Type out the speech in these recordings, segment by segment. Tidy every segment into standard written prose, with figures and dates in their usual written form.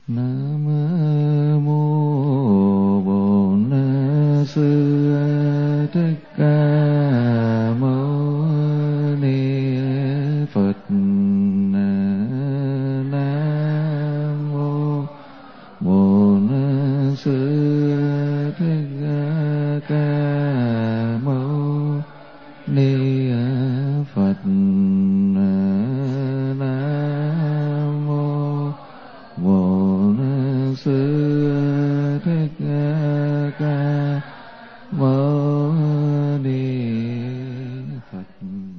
Nam mô Bổn Sư Thích Ca Mâu Ni Phật. Nam mô Bổn Sư Thích Ca Mâu Ni Phật. Nam mô Bổn Sư Thích Ca Mâu Ni Phật.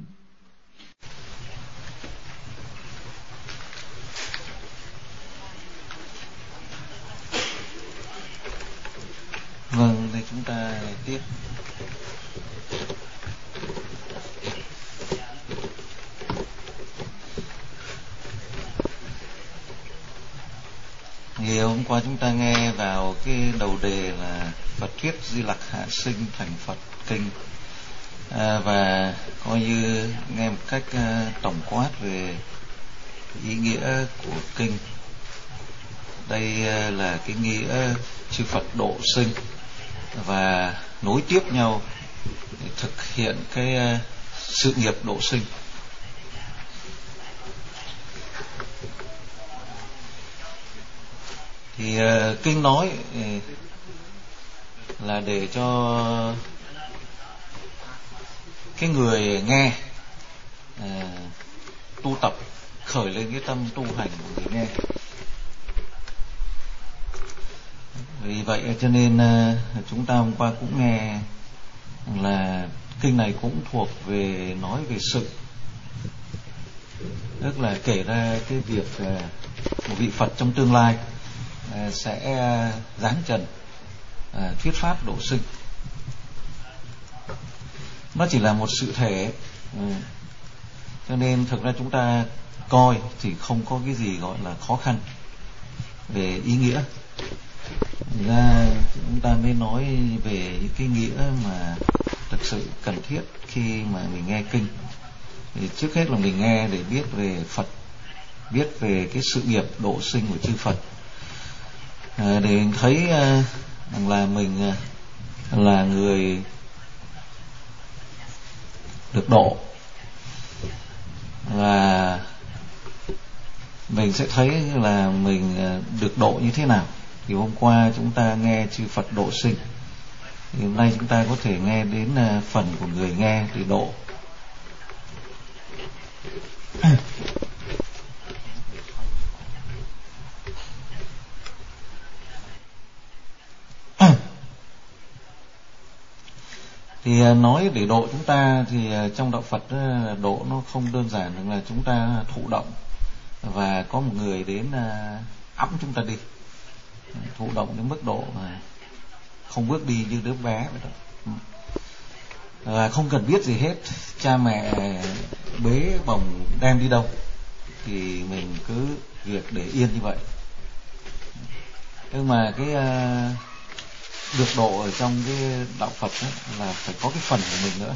Vâng, thì chúng ta tiếp. Thì hôm qua chúng ta nghe vào cái đầu đề là Phật thuyết Di Lặc hạ sinh thành Phật kinh, và coi như nghe một cách tổng quát về ý nghĩa của kinh. Đây là cái nghĩa chư Phật độ sinh và nối tiếp nhau để thực hiện cái sự nghiệp độ sinh. Thì kinh nói là để cho cái người nghe tu tập, khởi lên cái tâm tu hành của người nghe. Vì vậy cho nên chúng ta hôm qua cũng nghe là kinh này cũng thuộc về nói về sự, tức là kể ra cái việc một vị Phật trong tương lai sẽ giáng trần thuyết pháp độ sinh. Nó chỉ là một sự thể, cho nên thực ra chúng ta coi thì không có cái gì gọi là khó khăn về ý nghĩa. Ra chúng ta mới nói về những cái nghĩa mà thực sự cần thiết khi mà mình nghe kinh. Thì trước hết là mình nghe để biết về Phật, biết về cái sự nghiệp độ sinh của chư Phật, để thấy là mình là người được độ, và mình sẽ thấy là mình được độ như thế nào. Thì hôm qua chúng ta nghe chư Phật độ sinh, thì hôm nay chúng ta có thể nghe đến phần của người nghe để độ. Thì nói để độ chúng ta thì trong đạo Phật độ nó không đơn giản là chúng ta thụ động và có một người đến ẵm chúng ta đi. Thụ động đến mức độ mà không bước đi như đứa bé vậy đó. Và không cần biết gì hết, cha mẹ bế bồng đem đi đâu thì mình cứ việc để yên như vậy. Nhưng mà cái được độ ở trong cái đạo Phật ấy, là phải có cái phần của mình nữa.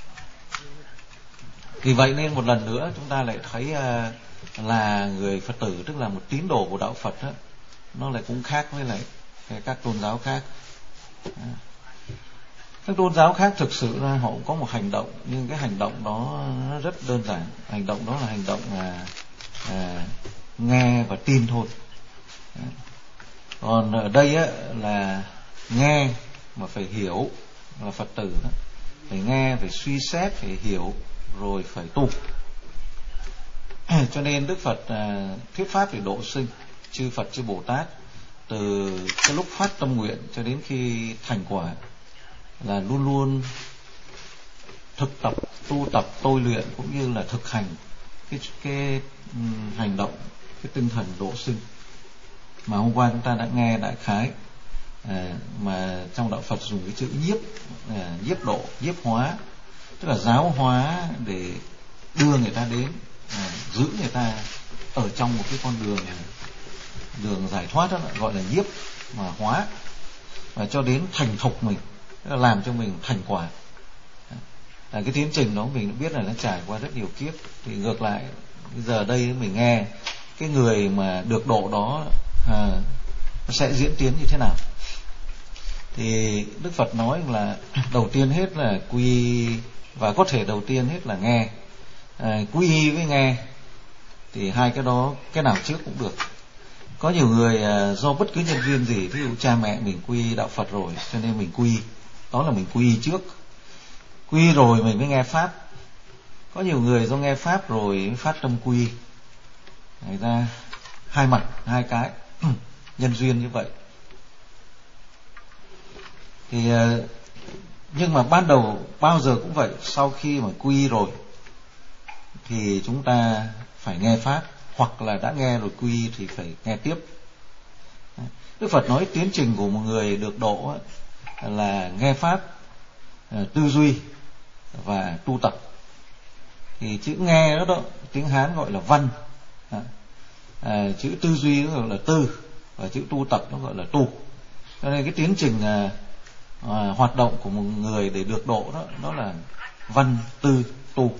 Vì vậy nên một lần nữa chúng ta lại thấy là người Phật tử, tức là một tín đồ của đạo Phật ấy, nó lại cũng khác với lại các tôn giáo khác. Các tôn giáo khác thực sự ra họ cũng có một hành động, nhưng cái hành động đó nó rất đơn giản. Hành động đó là hành động nghe và tin thôi. Còn ở đây á, là nghe mà phải hiểu, là Phật tử đó. Phải nghe, phải suy xét, phải hiểu, rồi phải tu. Cho nên Đức Phật thuyết pháp về độ sinh chư Phật chư Bồ Tát, từ cái lúc phát tâm nguyện cho đến khi thành quả, là luôn luôn thực tập, tu tập, tôi luyện cũng như là thực hành cái hành động, cái tinh thần độ sinh mà hôm qua chúng ta đã nghe đại khái. Mà trong đạo Phật dùng cái chữ nhiếp, nhiếp độ, nhiếp hóa, tức là giáo hóa để đưa người ta đến, giữ người ta ở trong một cái con đường giải thoát, đó gọi là nhiếp mà hóa, và cho đến thành thục mình, tức là làm cho mình thành quả. Cái tiến trình đó mình biết là nó trải qua rất nhiều kiếp. Thì ngược lại bây giờ đây mình nghe cái người mà được độ đó nó sẽ diễn tiến như thế nào. Thì Đức Phật nói là đầu tiên hết là quy y, và có thể đầu tiên hết là nghe. Quy y với nghe thì hai cái đó cái nào trước cũng được. Có nhiều người do bất cứ nhân duyên gì, ví dụ cha mẹ mình quy y đạo Phật rồi cho nên mình quy y, đó là mình quy y trước. Quy y rồi mình mới nghe pháp. Có nhiều người do nghe pháp rồi mới phát tâm quy y. Thành ra hai mặt, hai cái nhân duyên như vậy. Thì nhưng mà ban đầu bao giờ cũng vậy, sau khi mà quy y rồi thì chúng ta phải nghe pháp, hoặc là đã nghe rồi quy y thì phải nghe tiếp. Đức Phật nói tiến trình của một người được độ là nghe pháp, tư duy và tu tập. Thì chữ nghe đó tiếng Hán gọi là văn, chữ tư duy nó gọi là tư, và chữ tu tập nó gọi là tu. Cho nên cái tiến trình hoạt động của một người để được độ đó là văn, tư, tu.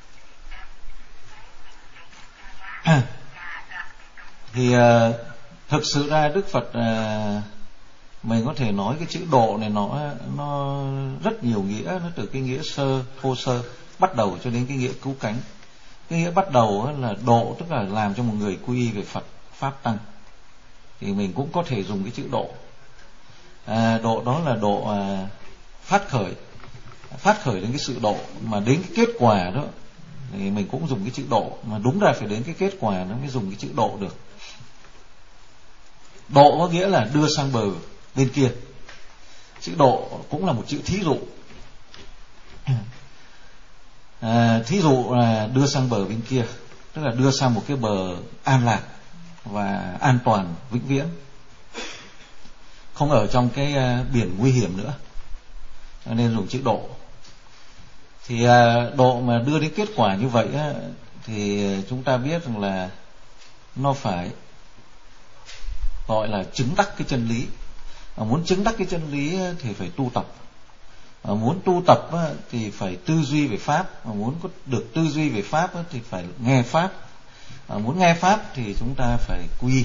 Thì thực sự ra Đức Phật mình có thể nói cái chữ độ này nó rất nhiều nghĩa, nó từ cái nghĩa sơ, thô sơ bắt đầu cho đến cái nghĩa cứu cánh. Cái nghĩa bắt đầu là độ, tức là làm cho một người quy y về Phật pháp tăng, thì mình cũng có thể dùng cái chữ độ. Độ đó là độ phát khởi đến cái sự độ, mà đến cái kết quả đó thì mình cũng dùng cái chữ độ, mà đúng ra phải đến cái kết quả nó mới dùng cái chữ độ được. Độ có nghĩa là đưa sang bờ bên kia. Chữ độ cũng là một chữ thí dụ. Thí dụ là đưa sang bờ bên kia, tức là đưa sang một cái bờ an lạc và an toàn vĩnh viễn, không ở trong cái biển nguy hiểm nữa, nên dùng chữ độ. Thì độ mà đưa đến kết quả như vậy thì chúng ta biết rằng là nó phải gọi là chứng đắc cái chân lý. Muốn chứng đắc cái chân lý thì phải tu tập. Muốn tu tập thì phải tư duy về pháp. Muốn có được tư duy về pháp thì phải nghe pháp. Muốn nghe pháp thì chúng ta phải quy.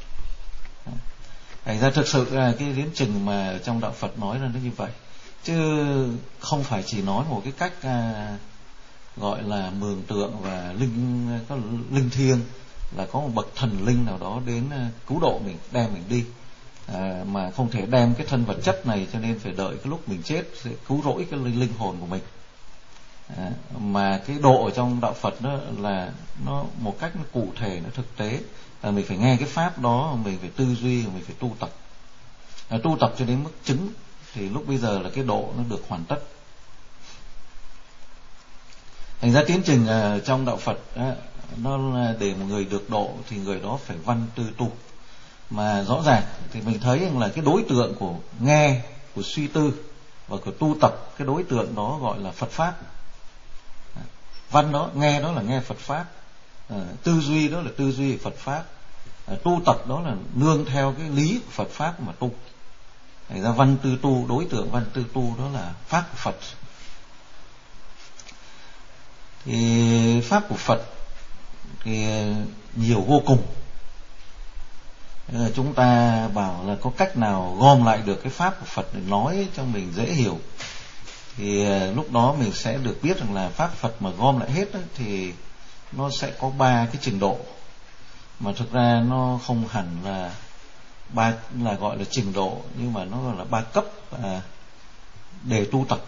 Thành ra thực sự là cái tiến trình mà trong đạo Phật nói là nó như vậy, chứ không phải chỉ nói một cái cách gọi là mường tượng và có linh thiêng, là có một bậc thần linh nào đó đến cứu độ mình, đem mình đi, mà không thể đem cái thân vật chất này, cho nên phải đợi cái lúc mình chết sẽ cứu rỗi cái linh hồn của mình. Mà cái độ ở trong đạo Phật đó là nó một cách nó cụ thể, nó thực tế, là mình phải nghe cái pháp đó, mình phải tư duy, mình phải tu tập. Tu tập cho đến mức chứng thì lúc bây giờ là cái độ nó được hoàn tất. Thành ra tiến trình trong đạo Phật nó là để một người được độ thì người đó phải văn tư tu. Mà rõ ràng thì mình thấy rằng là cái đối tượng của nghe, của suy tư và của tu tập, cái đối tượng đó gọi là Phật pháp. Văn đó, nghe đó là nghe Phật pháp, tư duy đó là tư duy Phật pháp, tu tập đó là nương theo cái lý của Phật pháp mà tu. Thành ra văn tư tu, đối tượng văn tư tu đó là pháp của Phật. Thì pháp của Phật thì nhiều vô cùng. Chúng ta bảo là có cách nào gom lại được cái pháp của Phật để nói cho mình dễ hiểu, thì lúc đó mình sẽ được biết rằng là pháp Phật mà gom lại hết thì nó sẽ có 3 cái trình độ, mà thực ra nó không hẳn là là gọi là trình độ, nhưng mà nó gọi là 3 cấp để tu tập.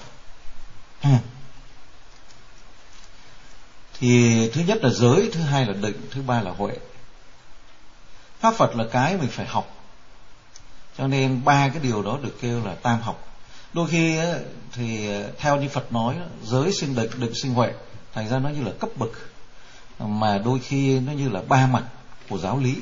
Thì thứ nhất là giới, thứ hai là định, thứ ba là huệ. Pháp Phật là cái mình phải học, cho nên 3 cái điều đó được kêu là tam học. Đôi khi thì theo như Phật nói, giới sinh định, định sinh huệ, thành ra nó như là cấp bậc, mà đôi khi nó như là 3 mặt của giáo lý.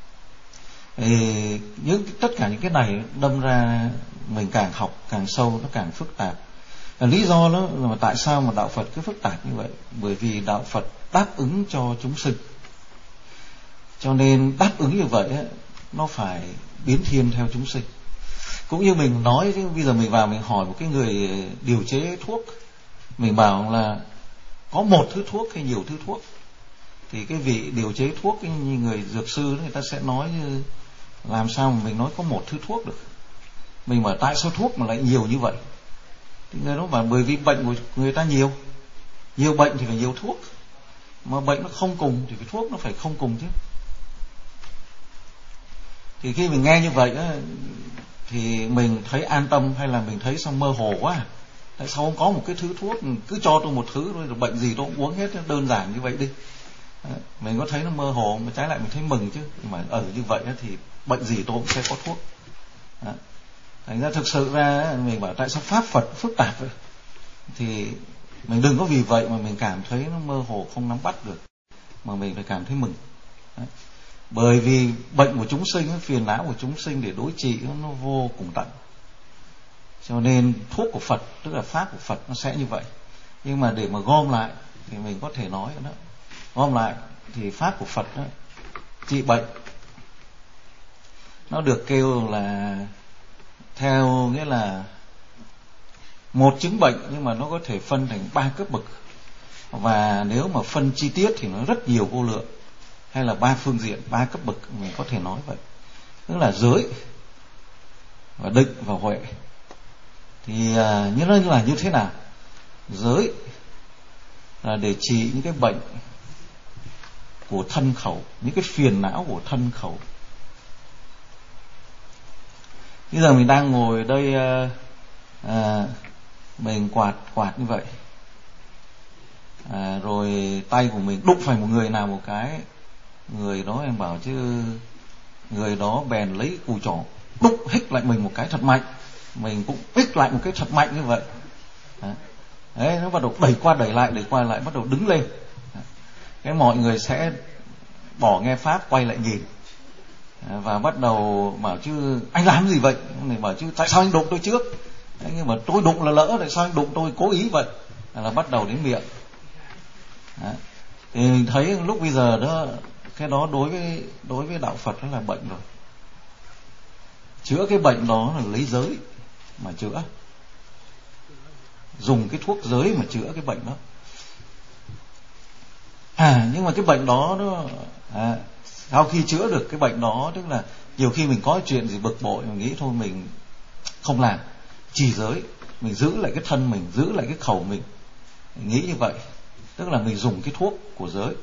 Tất cả những cái này đâm ra mình càng học càng sâu, nó càng phức tạp. Lý do đó là tại sao mà đạo Phật cứ phức tạp như vậy? Bởi vì đạo Phật đáp ứng cho chúng sinh, cho nên đáp ứng như vậy nó phải biến thiên theo chúng sinh. Cũng như mình nói, bây giờ mình vào mình hỏi một cái người điều chế thuốc, mình bảo là có một thứ thuốc hay nhiều thứ thuốc, thì cái vị điều chế thuốc, như người dược sư người ta sẽ nói như làm sao mà mình nói có một thứ thuốc được. Mình bảo tại sao thuốc mà lại nhiều như vậy, thì người đó bảo bởi vì bệnh của người ta nhiều bệnh thì phải nhiều thuốc, mà bệnh nó không cùng thì cái thuốc nó phải không cùng chứ. Thì khi mình nghe như vậy á, thì mình thấy an tâm hay là mình thấy sao mơ hồ quá? Tại sao không có một cái thứ thuốc, cứ cho tôi một thứ rồi bệnh gì tôi cũng uống hết, đơn giản như vậy đi. Mình có thấy nó mơ hồ, mà trái lại mình thấy mừng chứ. Mà ở như vậy thì bệnh gì tôi cũng sẽ có thuốc. Thành ra thực sự ra mình bảo tại sao pháp Phật phức tạp vậy, thì mình đừng có vì vậy mà mình cảm thấy nó mơ hồ không nắm bắt được, mà mình phải cảm thấy mừng. Bởi vì bệnh của chúng sinh, phiền não của chúng sinh để đối trị nó vô cùng tận. Cho nên thuốc của Phật, tức là pháp của Phật nó sẽ như vậy. Nhưng mà để mà gom lại thì mình có thể nói đó, gom lại thì pháp của Phật đó, trị bệnh nó được kêu là theo nghĩa là một chứng bệnh, nhưng mà nó có thể phân thành 3 cấp bậc, và nếu mà phân chi tiết thì nó rất nhiều vô lượng, hay là 3 phương diện, 3 cấp bậc, mình có thể nói vậy. Tức là giới và định và huệ. Thì như nó là như thế nào? Giới là để trị những cái bệnh của thân khẩu, những cái phiền não của thân khẩu. Bây giờ mình đang ngồi ở đây, mình quạt như vậy, rồi tay của mình đụng phải một người nào một cái, người đó em bảo chứ người đó bèn lấy cùi chỏ đụng hích lại mình một cái thật mạnh, mình cũng hích lại một cái thật mạnh như vậy. Đấy, nó bắt đầu đẩy qua lại, bắt đầu đứng lên. Cái mọi người sẽ bỏ nghe pháp, quay lại nhìn, và bắt đầu bảo chứ anh làm gì vậy? Mình bảo chứ tại sao anh đụng tôi trước? Đấy, nhưng mà tôi đụng là lỡ, tại sao anh đụng tôi cố ý vậy? Là bắt đầu đến miệng. Đấy. Thì mình thấy lúc bây giờ đó, cái đó đối với đạo Phật đó là bệnh rồi. Chữa cái bệnh đó là lấy giới mà chữa, dùng cái thuốc giới mà chữa cái bệnh đó. Nhưng mà cái bệnh đó sau khi chữa được cái bệnh đó, tức là nhiều khi mình có chuyện gì bực bội, mình nghĩ thôi mình không làm, trì giới, mình giữ lại cái thân mình, giữ lại cái khẩu mình nghĩ như vậy, tức là mình dùng cái thuốc của giới.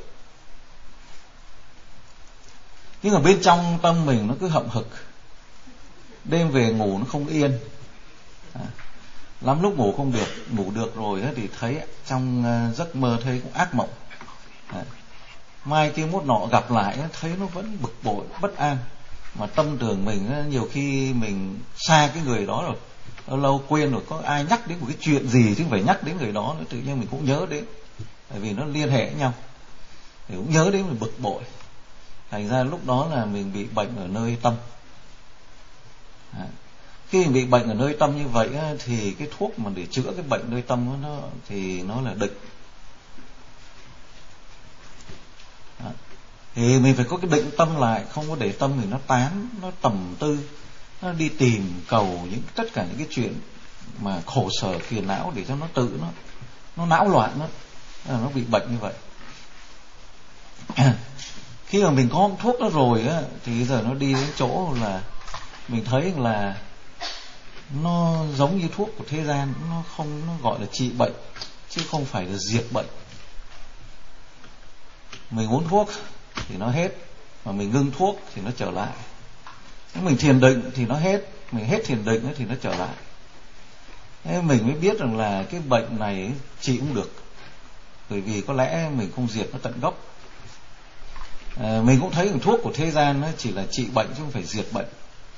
Nhưng mà bên trong tâm mình nó cứ hậm hực, đêm về ngủ nó không yên, lắm lúc ngủ không được, ngủ được rồi thì thấy trong giấc mơ thấy cũng ác mộng. Mai kia mốt nọ gặp lại thấy nó vẫn bực bội, bất an, mà tâm tưởng mình nhiều khi mình xa cái người đó rồi, lâu quên rồi, có ai nhắc đến một cái chuyện gì chứ phải nhắc đến người đó nữa, tự nhiên mình cũng nhớ đến, tại vì nó liên hệ với nhau, thì cũng nhớ đến mình bực bội. Thành ra lúc đó là mình bị bệnh ở nơi tâm. Khi mình bị bệnh ở nơi tâm như vậy thì cái thuốc mà để chữa cái bệnh nơi tâm đó, thì nó là định. Thì mình phải có cái định tâm lại, không có để tâm mình nó tán, nó tầm tư, nó đi tìm cầu tất cả những cái chuyện mà khổ sở phiền não, để cho nó tự nó não loạn, nó bị bệnh như vậy. Khi mà mình có thuốc đó rồi thì giờ nó đi đến chỗ là mình thấy là nó giống như thuốc của thế gian, nó gọi là trị bệnh chứ không phải là diệt bệnh. Mình uống thuốc thì nó hết, mà mình ngưng thuốc thì nó trở lại. Nếu mình thiền định thì nó hết, mình hết thiền định thì nó trở lại. Thế mình mới biết rằng là cái bệnh này trị không được, bởi vì có lẽ mình không diệt nó tận gốc. Mình cũng thấy rằng thuốc của thế gian nó chỉ là trị bệnh chứ không phải diệt bệnh.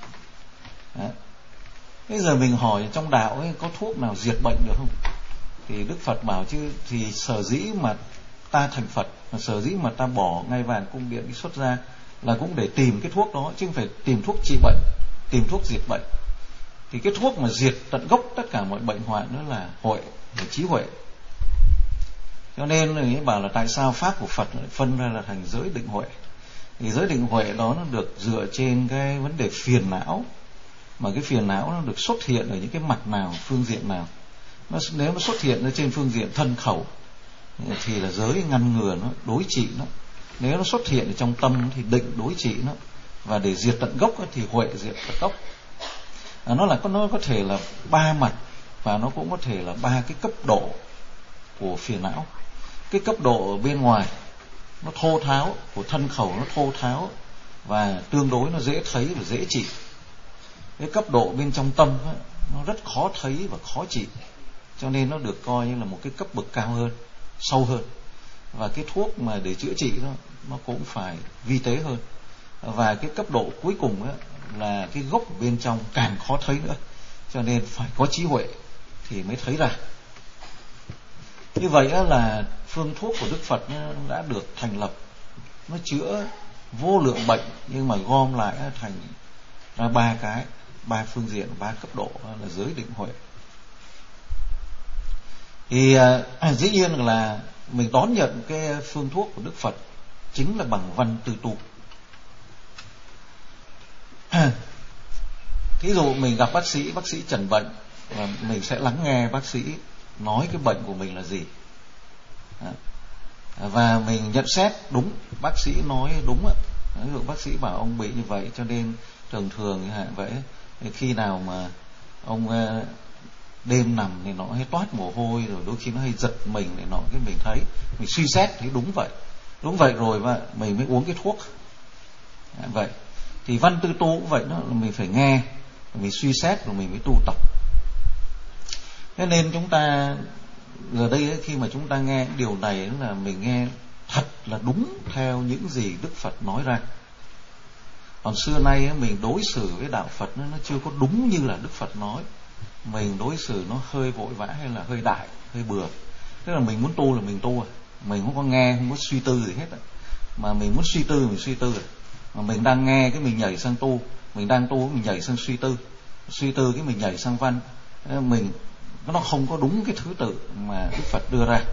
Bây giờ mình hỏi trong đạo ấy, có thuốc nào diệt bệnh được không? Thì Đức Phật bảo chứ thì sở dĩ mà ta thành Phật, sở dĩ mà ta bỏ ngai vàng cung điện đi xuất ra là cũng để tìm cái thuốc đó, chứ không phải tìm thuốc trị bệnh, tìm thuốc diệt bệnh. Thì cái thuốc mà diệt tận gốc tất cả mọi bệnh hoạn đó là huệ, là trí huệ. Cho nên người bảo là tại sao pháp của Phật phân ra là thành giới định huệ. Thì giới định huệ đó nó được dựa trên cái vấn đề phiền não, mà cái phiền não nó được xuất hiện ở những cái mặt nào, phương diện nào. Nếu nó xuất hiện ở trên phương diện thân khẩu thì là giới ngăn ngừa nó, đối trị nó. Nếu nó xuất hiện ở trong tâm thì định đối trị nó. và để diệt tận gốc thì huệ diệt tận gốc. Nó có thể là 3 mặt, và nó cũng có thể là 3 cái cấp độ của phiền não. Cái cấp độ ở bên ngoài nó thô tháo, của thân khẩu nó thô tháo và tương đối nó dễ thấy và dễ trị. Cái cấp độ bên trong tâm nó rất khó thấy và khó trị, cho nên nó được coi như là một cái cấp bậc cao hơn, sâu hơn. Và cái thuốc mà để chữa trị nó cũng phải vi tế hơn. Và cái cấp độ cuối cùng là cái gốc bên trong càng khó thấy nữa, cho nên phải có trí huệ thì mới thấy ra. Như vậy là phương thuốc của Đức Phật đã được thành lập, nó chữa vô lượng bệnh, nhưng mà gom lại thành ra 3 phương diện, 3 cấp độ là giới, định, huệ. Thì dĩ nhiên là mình đón nhận cái phương thuốc của Đức Phật chính là bằng văn tư tu. Thí dụ mình gặp bác sĩ chẩn bệnh, và mình sẽ lắng nghe bác sĩ nói cái bệnh của mình là gì, và mình nhận xét đúng, bác sĩ nói đúng á. Ví dụ bác sĩ bảo ông bị như vậy, cho nên thường như vậy, khi nào mà ông đêm nằm thì nó hay toát mồ hôi, rồi đôi khi nó hay giật mình này nọ, cái mình thấy, mình suy xét thấy đúng vậy rồi, và mình mới uống cái thuốc. Vậy thì văn tư tu cũng vậy đó, là mình phải nghe, mình suy xét rồi mình mới tu tập. Thế nên chúng ta giờ đây khi mà chúng ta nghe điều này là mình nghe thật là đúng theo những gì Đức Phật nói ra. Còn xưa nay mình đối xử với đạo Phật nó chưa có đúng như là Đức Phật nói. Mình đối xử nó hơi vội vã, hay là hơi đại, hơi bừa. Tức là mình muốn tu là mình tu, mình không có nghe, không có suy tư gì hết. Mà mình muốn suy tư, mình suy tư. Mà mình đang nghe cái mình nhảy sang tu, mình đang tu mình nhảy sang suy tư cái mình nhảy sang văn. Nó không có đúng cái thứ tự mà Đức Phật đưa ra.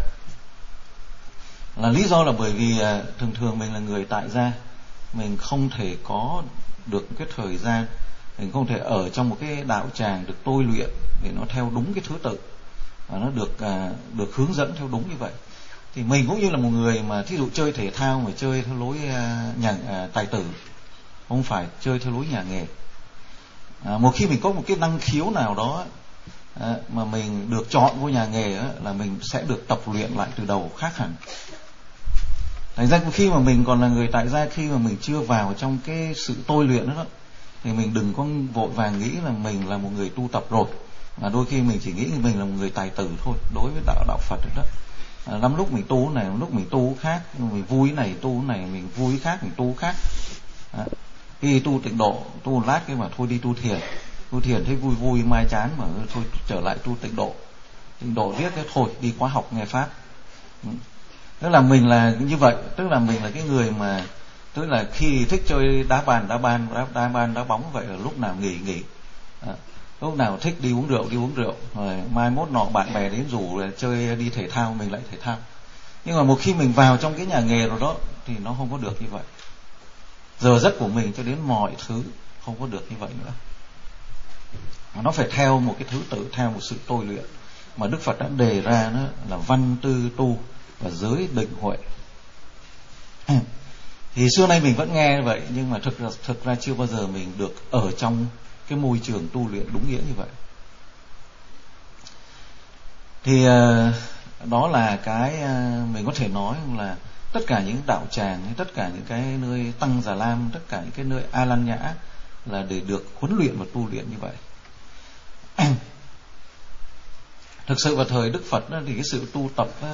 Là lý do là bởi vì thường mình là người tại gia, mình không thể có được cái thời gian, mình không thể ở trong một cái đạo tràng được tôi luyện để nó theo đúng cái thứ tự và nó được hướng dẫn theo đúng như vậy. Thì mình cũng như là một người mà thí dụ chơi thể thao mà chơi theo lối tài tử, không phải chơi theo lối nhà nghề. Một khi mình có một cái năng khiếu nào đó mà mình được chọn vô nhà nghề là mình sẽ được tập luyện lại từ đầu khác hẳn. Thành ra khi mà mình còn là người tại gia, khi mà mình chưa vào trong cái sự tôi luyện đó, thì mình đừng có vội vàng nghĩ là mình là một người tu tập rồi. Mà đôi khi mình chỉ nghĩ mình là một người tài tử thôi đối với đạo Phật đó. Lắm lúc mình tu này, lắm lúc mình tu khác, mình vui này tu này, mình vui khác, mình tu khác. Khi tu tịnh độ, tu lát cái mà thôi đi tu thiền thấy vui mai chán mà thôi trở lại tu tịnh độ viết cái thôi đi khóa học nghe pháp. Tức là mình là như vậy, tức là mình là cái người mà tức là khi thích chơi đá bóng vậy là lúc nào nghỉ, lúc nào thích đi uống rượu, rồi mai mốt nọ bạn bè đến rủ là chơi đi thể thao, mình lại thể thao. Nhưng mà một khi mình vào trong cái nhà nghề rồi đó thì nó không có được như vậy. Giờ giấc của mình cho đến mọi thứ không có được như vậy nữa. Nó phải theo một cái thứ tự, theo một sự tôi luyện mà Đức Phật đã đề ra, đó là văn tư tu và giới định huệ. Thì xưa nay mình vẫn nghe vậy, nhưng mà thực ra chưa bao giờ mình được ở trong cái môi trường tu luyện đúng nghĩa như vậy. Thì đó là cái mình có thể nói là tất cả những đạo tràng, tất cả những cái nơi tăng Già Lam, tất cả những cái nơi A Lan Nhã là để được huấn luyện và tu luyện như vậy. Thực sự vào thời Đức Phật đó, thì cái sự tu tập đó,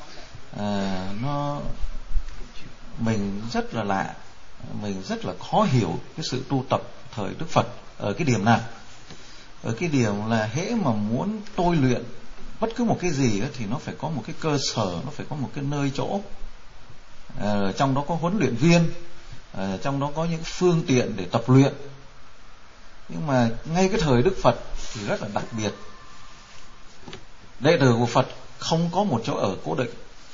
mình rất là lạ, mình rất là khó hiểu cái sự tu tập thời Đức Phật ở cái điểm nào. Ở cái điểm là hễ mà muốn tôi luyện bất cứ một cái gì đó, thì nó phải có một cái cơ sở, nó phải có một cái nơi chỗ. Trong đó có huấn luyện viên, trong đó có những phương tiện để tập luyện. Nhưng mà ngay cái thời Đức Phật thì rất là đặc biệt. Đệ tử của Phật không có một chỗ ở cố định.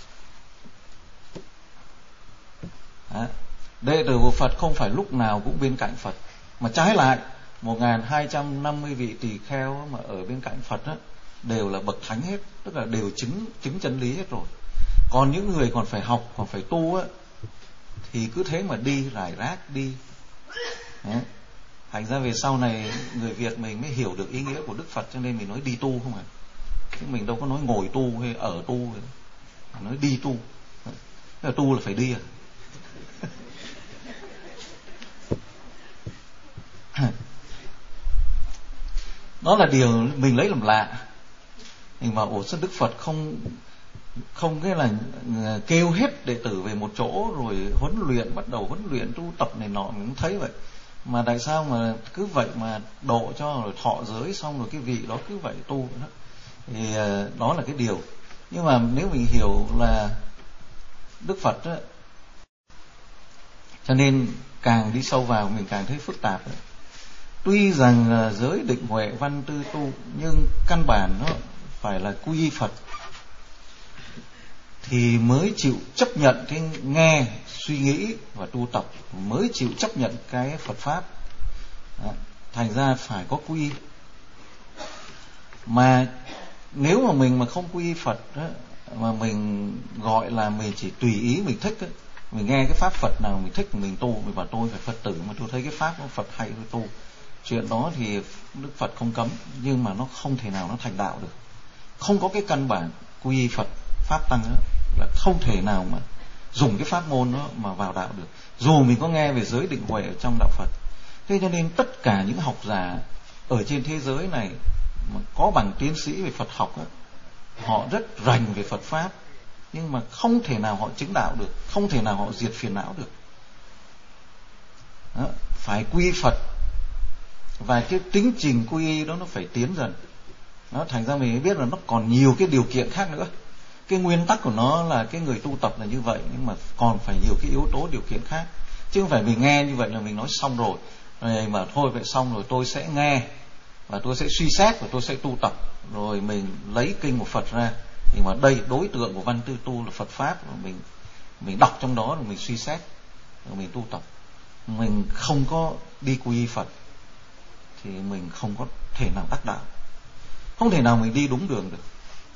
Đệ tử của Phật không phải lúc nào cũng bên cạnh Phật, mà trái lại 1250 vị tỳ kheo mà ở bên cạnh Phật đó, đều là bậc thánh hết, tức là đều chứng chân lý hết rồi. Còn những người còn phải học, còn phải tu á, thì cứ thế mà đi rải rác đi, Đấy. Thành ra về sau này người Việt mình mới hiểu được ý nghĩa của Đức Phật, cho nên mình nói đi tu không à, chứ mình đâu có nói ngồi tu hay ở tu, nói đi tu. Là tu là phải đi à. Đó là điều mình lấy làm lạ. Mình bảo ủa sao Đức Phật không cái là kêu hết đệ tử về một chỗ rồi huấn luyện, bắt đầu huấn luyện tu tập này nọ, mình cũng thấy vậy. Mà tại sao mà cứ vậy mà độ cho rồi thọ giới xong rồi cái vị đó cứ vậy tu đó. Thì đó là cái điều. Nhưng mà nếu mình hiểu là Đức Phật đó, cho nên càng đi sâu vào mình càng thấy phức tạp đó. Tuy rằng giới định huệ văn tư tu, nhưng căn bản nó phải là quy y Phật thì mới chịu chấp nhận cái nghe, suy nghĩ và tu tập, mới chịu chấp nhận cái Phật pháp. Đó. Thành ra phải có quy y. Mà nếu mà mình mà không quy y Phật đó, mà mình gọi là mình chỉ tùy ý mình thích đó, mình nghe cái pháp Phật nào mình thích mình tu, mình bảo tôi phải Phật tử mà tôi thấy cái pháp của Phật hay tôi tu. Chuyện đó thì Đức Phật không cấm, nhưng mà nó không thể nào nó thành đạo được. Không có cái căn bản quy y Phật, pháp tăng đó, là không thể nào mà dùng cái pháp môn đó mà vào đạo được. Dù mình có nghe về giới định huệ ở trong đạo Phật. Thế cho nên tất cả những học giả ở trên thế giới này mà có bằng tiến sĩ về Phật học đó, họ rất rành về Phật pháp, nhưng mà không thể nào họ chứng đạo được, không thể nào họ diệt phiền não được. Đó, phải quy Phật. Và cái tiến trình quy y đó nó phải tiến dần. Nó thành ra mình mới biết là nó còn nhiều cái điều kiện khác nữa. Cái nguyên tắc của nó là cái người tu tập là như vậy, nhưng mà còn phải nhiều cái yếu tố điều kiện khác. Chứ không phải mình nghe như vậy là mình nói xong rồi mà thôi vậy xong rồi tôi sẽ nghe và tôi sẽ suy xét và tôi sẽ tu tập, rồi mình lấy kinh của Phật ra, thì mà đây đối tượng của văn tư tu là Phật pháp, rồi mình đọc trong đó rồi mình suy xét rồi mình tu tập. Mình không có đi quy y Phật thì mình không có thể nào đắc đạo, không thể nào mình đi đúng đường được.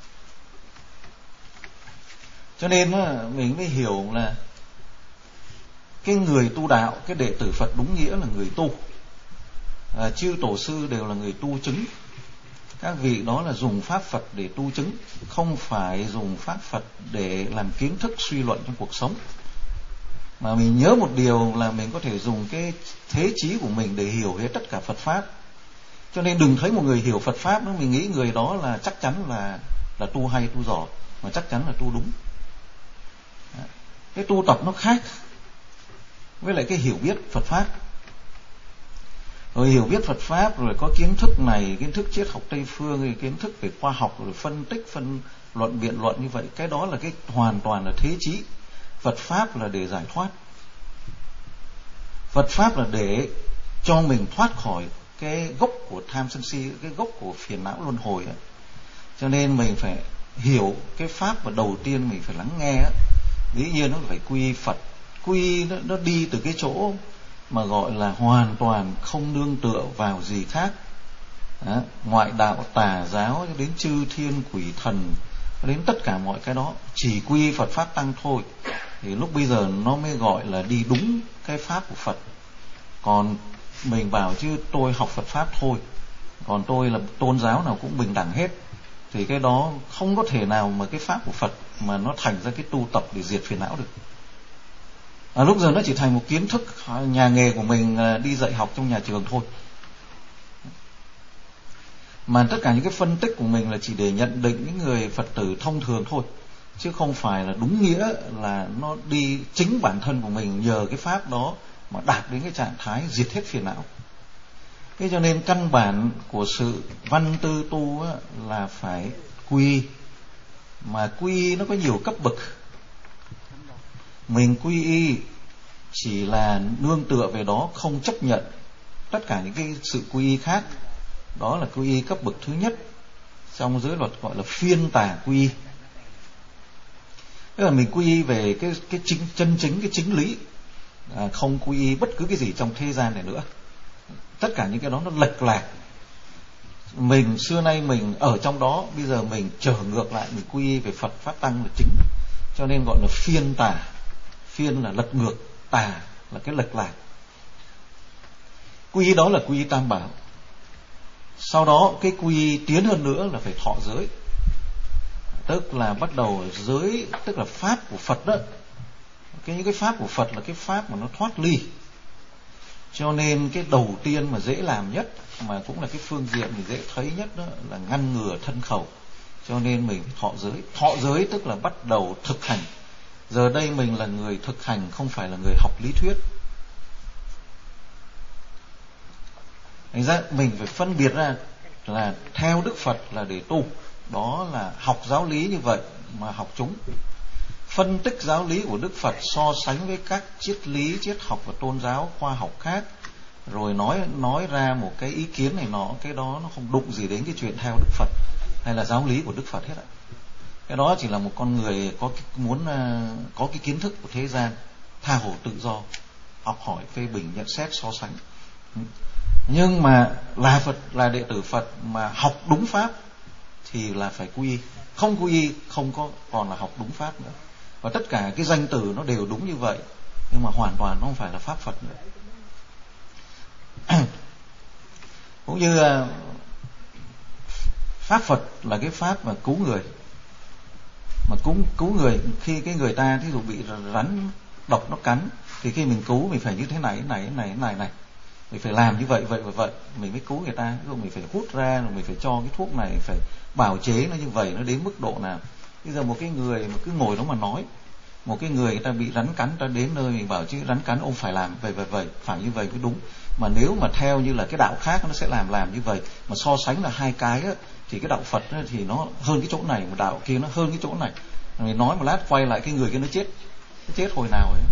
Cho nên mình mới hiểu là cái người tu đạo, cái đệ tử Phật đúng nghĩa là người tu. Chư tổ sư đều là người tu chứng. Các vị đó là dùng pháp Phật để tu chứng, không phải dùng pháp Phật để làm kiến thức suy luận trong cuộc sống. Mà mình nhớ một điều là mình có thể dùng cái thế trí của mình để hiểu hết tất cả Phật pháp. Cho nên đừng thấy một người hiểu Phật pháp đó mình nghĩ người đó là chắc chắn là tu hay tu giỏi, mà chắc chắn là tu đúng. Cái tu tập nó khác với lại cái hiểu biết Phật pháp. Rồi hiểu biết Phật pháp rồi có kiến thức này, kiến thức triết học Tây phương, rồi kiến thức về khoa học, rồi phân tích, phân luận, biện luận như vậy, cái đó là cái hoàn toàn là thế trí. Phật pháp là để giải thoát. Phật pháp là để cho mình thoát khỏi cái gốc của tham sân si, cái gốc của phiền não luân hồi ấy. Cho nên mình phải hiểu cái pháp, và đầu tiên mình phải lắng nghe ấy. Dĩ nhiên nó phải quy Phật. Quy nó đi từ cái chỗ mà gọi là hoàn toàn không nương tựa vào gì khác. Đó, ngoại đạo, tà giáo đến chư thiên quỷ thần, đến tất cả mọi cái đó chỉ quy Phật pháp tăng thôi, thì lúc bây giờ nó mới gọi là đi đúng cái pháp của Phật. Còn mình bảo chứ tôi học Phật pháp thôi, còn tôi là tôn giáo nào cũng bình đẳng hết, thì cái đó không có thể nào mà cái pháp của Phật mà nó thành ra cái tu tập để diệt phiền não được. Lúc giờ nó chỉ thành một kiến thức nhà nghề của mình, đi dạy học trong nhà trường thôi. Mà tất cả những cái phân tích của mình là chỉ để nhận định những người Phật tử thông thường thôi, chứ không phải là đúng nghĩa là nó đi chính bản thân của mình nhờ cái pháp đó mà đạt đến cái trạng thái diệt hết phiền não. Thế cho nên căn bản của sự văn tư tu là phải quy. Mà quy nó có nhiều cấp bậc. Mình quy y chỉ là nương tựa về đó, không chấp nhận tất cả những cái sự quy y khác. Đó là quy y cấp bậc thứ nhất, trong giới luật gọi là phiên tà quy y. Tức là mình quy y về cái chân chính, cái chính lý, không quy y bất cứ cái gì trong thế gian này nữa. Tất cả những cái đó nó lệch lạc. Mình xưa nay mình ở trong đó, bây giờ mình trở ngược lại, mình quy y về Phật pháp tăng là chính. Cho nên gọi là phiên tà. Phiên là lật ngược, tà là cái lệch lạc. Quy y đó là quy y Tam Bảo. Sau đó cái quy y tiến hơn nữa là phải thọ giới, tức là bắt đầu giới, tức là pháp của Phật đó. Những cái pháp của Phật là cái pháp mà nó thoát ly, cho nên cái đầu tiên mà dễ làm nhất, mà cũng là cái phương diện mình dễ thấy nhất đó là ngăn ngừa thân khẩu. Cho nên mình phải thọ giới. Thọ giới tức là bắt đầu thực hành. Giờ đây mình là người thực hành, không phải là người học lý thuyết. Thành ra mình phải phân biệt ra là theo Đức Phật là để tu, đó là học giáo lý như vậy mà học chúng. Phân tích giáo lý của Đức Phật so sánh với các triết lý, triết học và tôn giáo khoa học khác, rồi nói ra một cái ý kiến này nọ, cái đó nó không đụng gì đến cái chuyện theo Đức Phật hay là giáo lý của Đức Phật hết ạ. Cái đó chỉ là một con người muốn có cái kiến thức của thế gian, tha hồ tự do, học hỏi, phê bình, nhận xét, so sánh. Nhưng mà là Phật, là đệ tử Phật mà học đúng pháp thì là phải quy y. Không quy y không có còn là học đúng pháp nữa. Và tất cả cái danh từ nó đều đúng như vậy, nhưng mà hoàn toàn nó không phải là pháp Phật nữa. Cũng như pháp Phật là cái pháp mà cứu người. Mà cứu người, khi cái người ta thí dụ bị rắn độc nó cắn, thì khi mình cứu mình phải như thế này, mình phải làm như vậy, mình mới cứu người ta. Ví dụ mình phải hút ra, rồi mình phải cho cái thuốc này, phải bào chế nó như vậy, nó đến mức độ nào. Bây giờ một cái người mà cứ ngồi đó mà nói, một cái người ta bị rắn cắn, ta đến nơi mình bảo chứ rắn cắn ông phải làm vậy, phải như vậy mới đúng. Mà nếu mà theo như là cái đạo khác nó sẽ làm như vậy, mà so sánh là hai cái á, thì cái đạo Phật á, thì nó hơn cái chỗ này, mà đạo kia nó hơn cái chỗ này. Mình nói một lát quay lại cái người kia nó chết hồi nào ấy.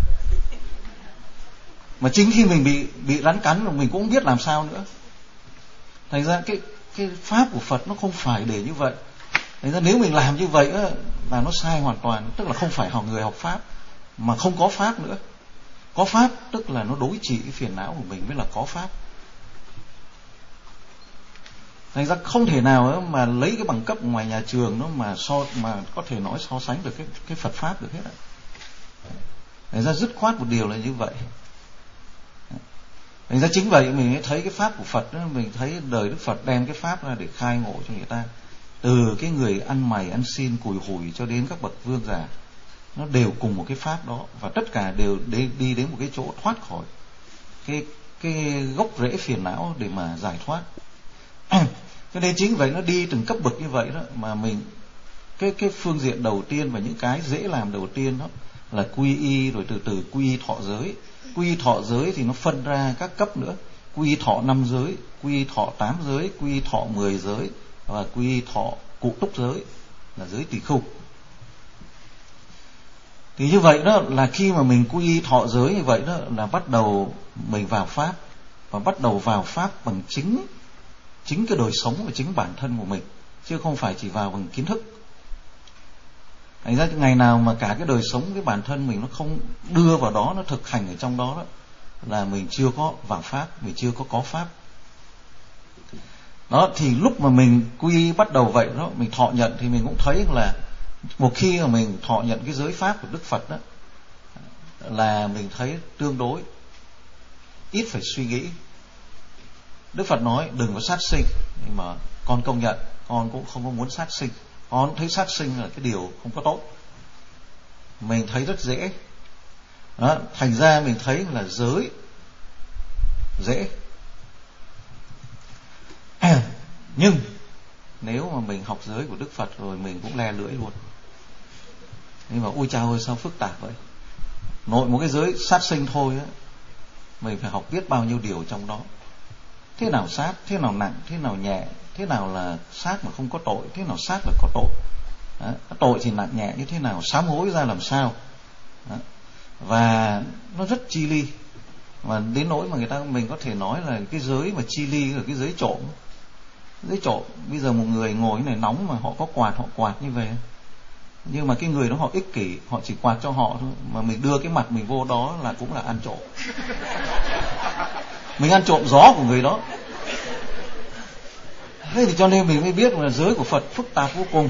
Mà chính khi mình bị rắn cắn rồi mình cũng không biết làm sao nữa. Thành ra cái pháp của Phật nó không phải để như vậy. Thành ra nếu mình làm như vậy á, là nó sai hoàn toàn. Tức là không phải người học pháp, mà không có pháp nữa. Có pháp tức là nó đối trị cái phiền não của mình mới là có pháp. Thành ra không thể nào mà lấy cái bằng cấp ngoài nhà trường nó mà có thể nói so sánh được cái Phật pháp được hết. Thành ra dứt khoát một điều là như vậy. Thành ra chính vậy mình mới thấy cái pháp của Phật đó, mình thấy đời Đức Phật đem cái pháp ra để khai ngộ cho người ta. Từ cái người ăn mày ăn xin cùi hủi cho đến các bậc vương giả, nó đều cùng một cái pháp đó, và tất cả đều đi đến một cái chỗ thoát khỏi cái gốc rễ phiền não để mà giải thoát. Cho nên chính vậy nó đi từng cấp bậc như vậy đó, mà mình cái phương diện đầu tiên và những cái dễ làm đầu tiên đó là quy y, rồi từ từ quy y thọ giới. Quy y thọ giới thì nó phân ra các cấp nữa: quy y thọ 5 giới, quy y thọ 8 giới, quy y thọ 10 giới, và quy y thọ cụ túc giới là giới tỳ khưu. Thì như vậy đó là khi mà mình quy y thọ giới như vậy đó là bắt đầu mình vào pháp, và bắt đầu vào pháp bằng chính cái đời sống và chính bản thân của mình, chứ không phải chỉ vào bằng kiến thức. Thành ra ngày nào mà cả cái đời sống, cái bản thân mình nó không đưa vào đó, nó thực hành ở trong đó, là mình chưa có vào pháp, mình chưa có pháp. Đó, thì lúc mà mình quy bắt đầu vậy đó, mình thọ nhận thì mình cũng thấy là một khi mà mình thọ nhận cái giới pháp của Đức Phật đó, là mình thấy tương đối ít phải suy nghĩ. Đức Phật nói đừng có sát sinh, nhưng mà con công nhận, con cũng không có muốn sát sinh. Con thấy sát sinh là cái điều không có tốt, mình thấy rất dễ đó. Thành ra mình thấy là giới dễ. Nhưng nếu mà mình học giới của Đức Phật rồi mình cũng le lưỡi luôn. Nhưng mà ôi chao ơi sao phức tạp vậy. Nội một cái giới sát sinh thôi á, mình phải học biết bao nhiêu điều trong đó. Thế nào sát, thế nào nặng, thế nào nhẹ, thế nào là sát mà không có tội, thế nào sát là có tội. Đó, tội thì nặng nhẹ như thế nào, sám hối ra làm sao. Đó. Và nó rất chi ly. Và đến nỗi mà mình có thể nói là cái giới mà chi ly là cái giới trộm. Giới trộm, bây giờ một người ngồi này nóng mà họ có quạt, họ quạt như vậy. Nhưng mà cái người đó họ ích kỷ, họ chỉ quạt cho họ thôi, mà mình đưa cái mặt mình vô đó là cũng là ăn trộm. Mình ăn trộm gió của người đó. Thế thì cho nên mình mới biết là giới của Phật phức tạp vô cùng,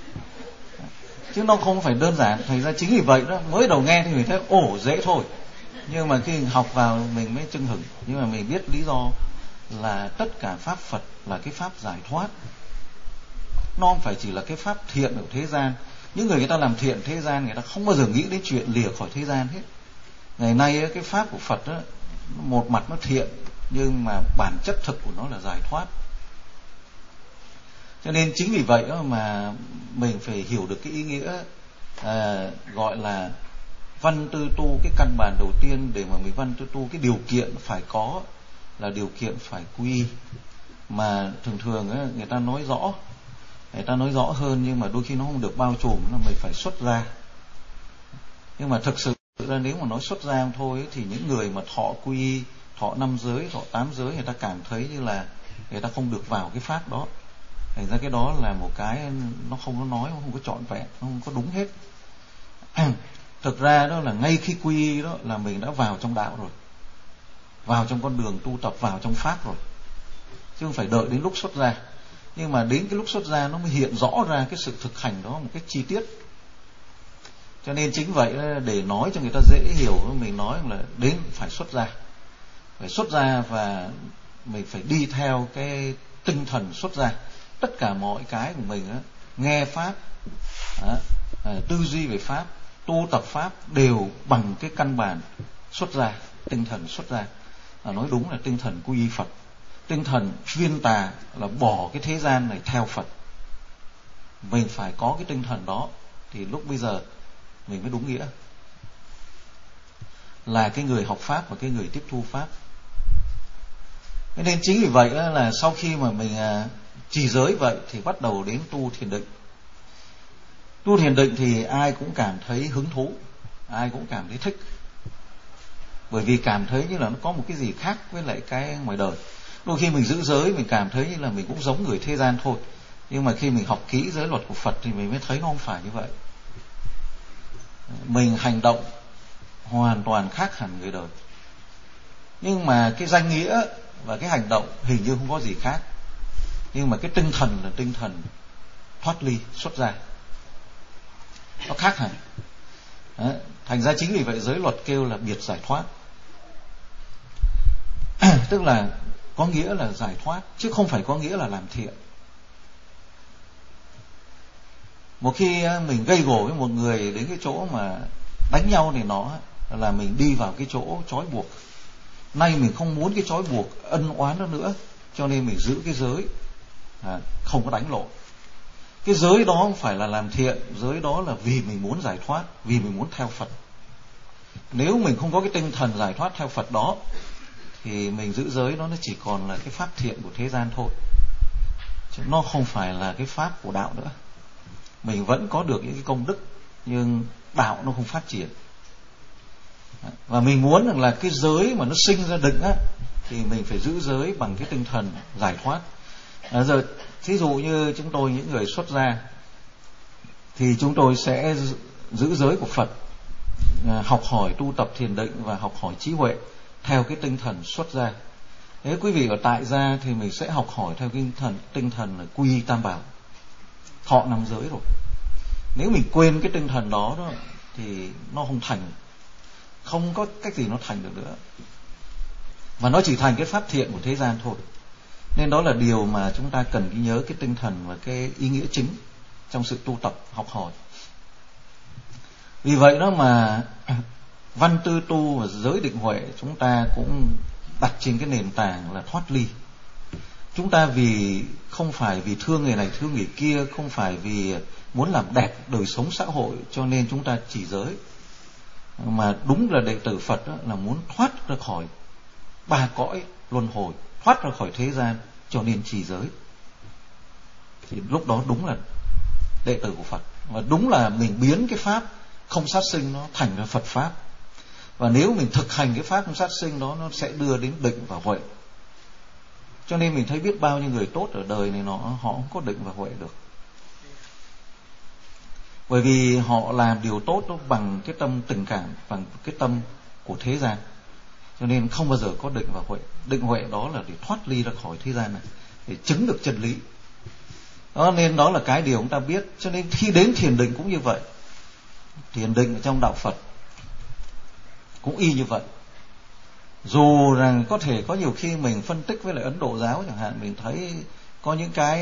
chứ nó không phải đơn giản. Thành ra chính vì vậy đó, mới đầu nghe thì mình thấy ồ dễ thôi, Nhưng mà khi học vào mình mới chưng hửng. Nhưng mà mình biết lý do là tất cả pháp Phật là cái pháp giải thoát. Nó không phải chỉ là cái pháp thiện ở thế gian. Những người ta làm thiện thế gian, người ta không bao giờ nghĩ đến chuyện lìa khỏi thế gian hết. Ngày nay cái pháp của Phật đó, một mặt nó thiện, nhưng mà bản chất thực của nó là giải thoát. Cho nên chính vì vậy mà mình phải hiểu được cái ý nghĩa gọi là văn tư tu. Cái căn bản đầu tiên để mà mình văn tư tu, cái điều kiện phải có là điều kiện phải quy. Mà thường thường người ta nói rõ hơn, nhưng mà đôi khi nó không được bao trùm, là mình phải xuất gia. Nhưng mà thực sự ra nếu mà nói xuất gia thôi thì những người mà thọ quy, thọ 5 giới, thọ 8 giới, người ta cảm thấy như là người ta không được vào cái pháp đó. Thành ra cái đó là một cái nó không có trọn vẹn, nó không có đúng hết. Thực ra đó là ngay khi quy đó là mình đã vào trong đạo rồi, vào trong con đường tu tập, vào trong pháp rồi, chứ không phải đợi đến lúc xuất gia. Nhưng mà đến cái lúc xuất gia nó mới hiện rõ ra cái sự thực hành đó một cách chi tiết. Cho nên chính vậy để nói cho người ta dễ hiểu, mình nói là đến phải xuất gia và mình phải đi theo cái tinh thần xuất gia. Tất cả mọi cái của mình nghe pháp, tư duy về pháp, tu tập pháp đều bằng cái căn bản xuất gia, tinh thần xuất gia. Nói đúng là tinh thần quy y Phật, tinh thần chuyên tà là bỏ cái thế gian này theo Phật. Mình phải có cái tinh thần đó thì lúc bây giờ mình mới đúng nghĩa là cái người học pháp và cái người tiếp thu pháp. Nên chính vì vậy là sau khi mà mình trì giới vậy thì bắt đầu đến tu thiền định. Tu thiền định thì ai cũng cảm thấy hứng thú, ai cũng cảm thấy thích, bởi vì cảm thấy như là nó có một cái gì khác với lại cái ngoài đời. Đôi khi mình giữ giới mình cảm thấy như là mình cũng giống người thế gian thôi, nhưng mà khi mình học kỹ giới luật của Phật thì mình mới thấy nó không phải như vậy. Mình hành động hoàn toàn khác hẳn người đời, nhưng mà cái danh nghĩa và cái hành động hình như không có gì khác, nhưng mà cái tinh thần là tinh thần thoát ly, xuất gia, nó khác hẳn. Thành ra chính vì vậy giới luật kêu là biệt giải thoát. Tức là có nghĩa là giải thoát, chứ không phải có nghĩa là làm thiện. Một khi mình gây gổ với một người đến cái chỗ mà đánh nhau này nó là mình đi vào cái chỗ trói buộc. Nay mình không muốn cái trói buộc ân oán đó nữa, cho nên mình giữ cái giới không có đánh lộn. Cái giới đó không phải là làm thiện, giới đó là vì mình muốn giải thoát, vì mình muốn theo Phật. Nếu mình không có cái tinh thần giải thoát theo Phật đó thì mình giữ giới đó nó chỉ còn là cái pháp thiện của thế gian thôi, chứ nó không phải là cái pháp của đạo nữa. Mình vẫn có được những cái công đức, nhưng đạo nó không phát triển. Và mình muốn rằng là cái giới mà nó sinh ra định thì mình phải giữ giới bằng cái tinh thần giải thoát. Giờ thí dụ như chúng tôi những người xuất gia thì chúng tôi sẽ giữ giới của Phật, học hỏi tu tập thiền định và học hỏi trí huệ theo cái tinh thần xuất gia. Nếu quý vị ở tại gia thì mình sẽ học hỏi theo cái tinh thần là quy y tam bảo, thọ 5 giới rồi. Nếu mình quên cái tinh thần đó thì nó không thành, không có cách gì nó thành được nữa, mà nó chỉ thành cái pháp thiện của thế gian thôi. Nên đó là điều mà chúng ta cần ghi nhớ, cái tinh thần và cái ý nghĩa chính trong sự tu tập học hỏi. Vì vậy đó mà văn tư tu và giới định huệ chúng ta cũng đặt trên cái nền tảng là thoát ly. Chúng ta không phải vì thương người này thương người kia, không phải vì muốn làm đẹp đời sống xã hội cho nên chúng ta chỉ giới, mà đúng là đệ tử Phật là muốn thoát ra khỏi 3 cõi luân hồi, thoát ra khỏi thế gian, cho nên trì giới. Thì lúc đó đúng là đệ tử của Phật, và đúng là mình biến cái pháp không sát sinh nó thành ra Phật pháp. Và nếu mình thực hành cái pháp không sát sinh đó, nó sẽ đưa đến định và huệ. Cho nên mình thấy biết bao nhiêu người tốt ở đời này họ không có định và huệ được, bởi vì họ làm điều tốt đó bằng cái tâm tình cảm, bằng cái tâm của thế gian, cho nên không bao giờ có định và huệ. Định huệ đó là để thoát ly ra khỏi thế gian này, để chứng được chân lý đó. Nên đó là cái điều chúng ta biết. Cho nên khi đến thiền định cũng như vậy. Thiền định ở trong đạo Phật cũng y như vậy. Dù rằng có thể có nhiều khi mình phân tích với lại Ấn Độ giáo chẳng hạn, mình thấy có những cái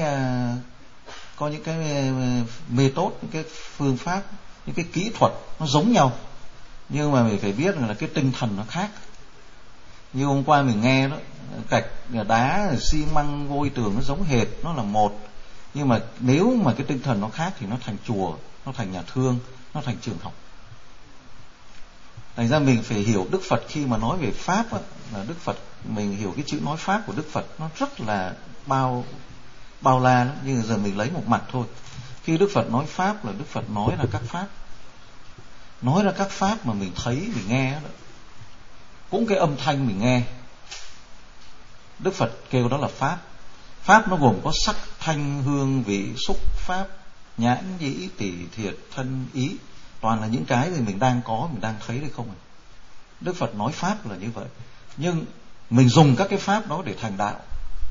method, những cái phương pháp, những cái kỹ thuật nó giống nhau, nhưng mà mình phải biết là cái tinh thần nó khác. Như hôm qua mình nghe đó, gạch đá xi măng vôi tường nó giống hệt, nó là một, nhưng mà nếu mà cái tinh thần nó khác thì nó thành chùa, nó thành nhà thương, nó thành trường học. Thành ra mình phải hiểu Đức Phật khi mà nói về pháp á, là Đức Phật, mình hiểu cái chữ nói pháp của Đức Phật nó rất là bao la lắm, nhưng giờ mình lấy một mặt thôi. Khi Đức Phật nói pháp là Đức Phật nói là các pháp, nói ra các pháp mà mình thấy, mình nghe đó. Cũng cái âm thanh mình nghe, Đức Phật kêu đó là pháp. Pháp nó gồm có sắc, thanh, hương, vị, xúc, pháp, nhãn, nhĩ, tỷ, thiệt, thân, ý. Toàn là những cái gì mình đang có, mình đang thấy đấy không à. Đức Phật nói pháp là như vậy. Nhưng mình dùng các cái pháp đó để thành đạo,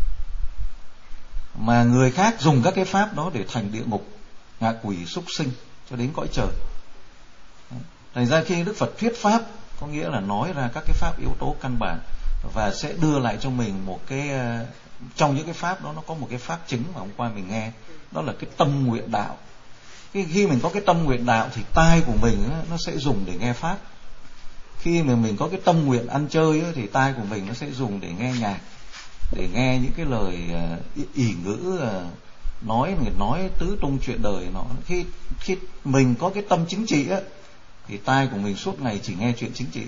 mà người khác dùng các cái pháp đó để thành địa ngục, ngạ quỷ, súc sinh, cho đến cõi trời. Thành ra khi Đức Phật thuyết pháp, có nghĩa là nói ra các cái pháp yếu tố căn bản, và sẽ đưa lại cho mình một cái, trong những cái pháp đó nó có một cái pháp chứng mà hôm qua mình nghe, đó là cái tâm nguyện đạo. Khi mình có cái tâm nguyện đạo thì tai của mình nó sẽ dùng để nghe pháp. Khi mà mình có cái tâm nguyện ăn chơi thì tai của mình nó sẽ dùng để nghe nhạc, để nghe những cái lời ỷ ngữ, mình nói tứ tung chuyện đời nó. Khi mình có cái tâm chính trị thì tai của mình suốt ngày chỉ nghe chuyện chính trị.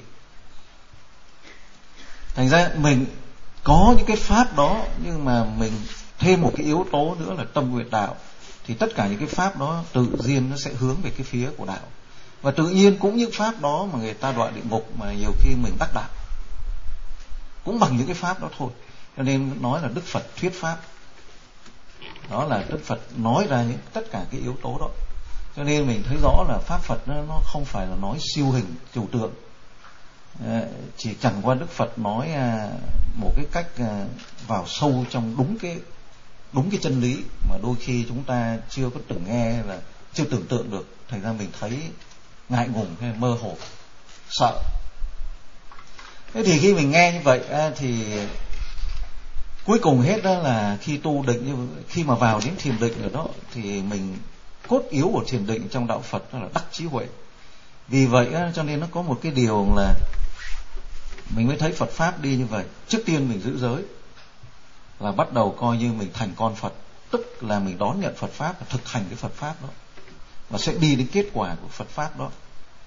Thành ra mình có những cái pháp đó, nhưng mà mình thêm một cái yếu tố nữa là tâm nguyện đạo, thì tất cả những cái pháp đó tự nhiên nó sẽ hướng về cái phía của đạo. Và tự nhiên cũng những pháp đó mà người ta đọa địa ngục, mà nhiều khi mình đắc đạo cũng bằng những cái pháp đó thôi. Cho nên nói là Đức Phật thuyết pháp, đó là Đức Phật nói ra những tất cả cái yếu tố đó. Cho nên mình thấy rõ là pháp Phật nó không phải là nói siêu hình trừu tượng, chỉ chẳng qua Đức Phật nói một cái cách vào sâu trong đúng cái chân lý mà đôi khi chúng ta chưa có từng nghe, là chưa tưởng tượng được. Thành ra mình thấy ngại ngùng hay mơ hồ, sợ. Thế thì khi mình nghe như vậy thì cuối cùng hết đó là khi tu định, khi mà vào đến thiền định rồi đó, thì mình cốt yếu của thiền định trong đạo Phật đó là đắc trí huệ. Vì vậy cho nên nó có một cái điều là mình mới thấy Phật pháp đi như vậy. Trước tiên mình giữ giới, là bắt đầu coi như mình thành con Phật, tức là mình đón nhận Phật pháp và thực hành cái Phật pháp đó, và sẽ đi đến kết quả của Phật pháp đó.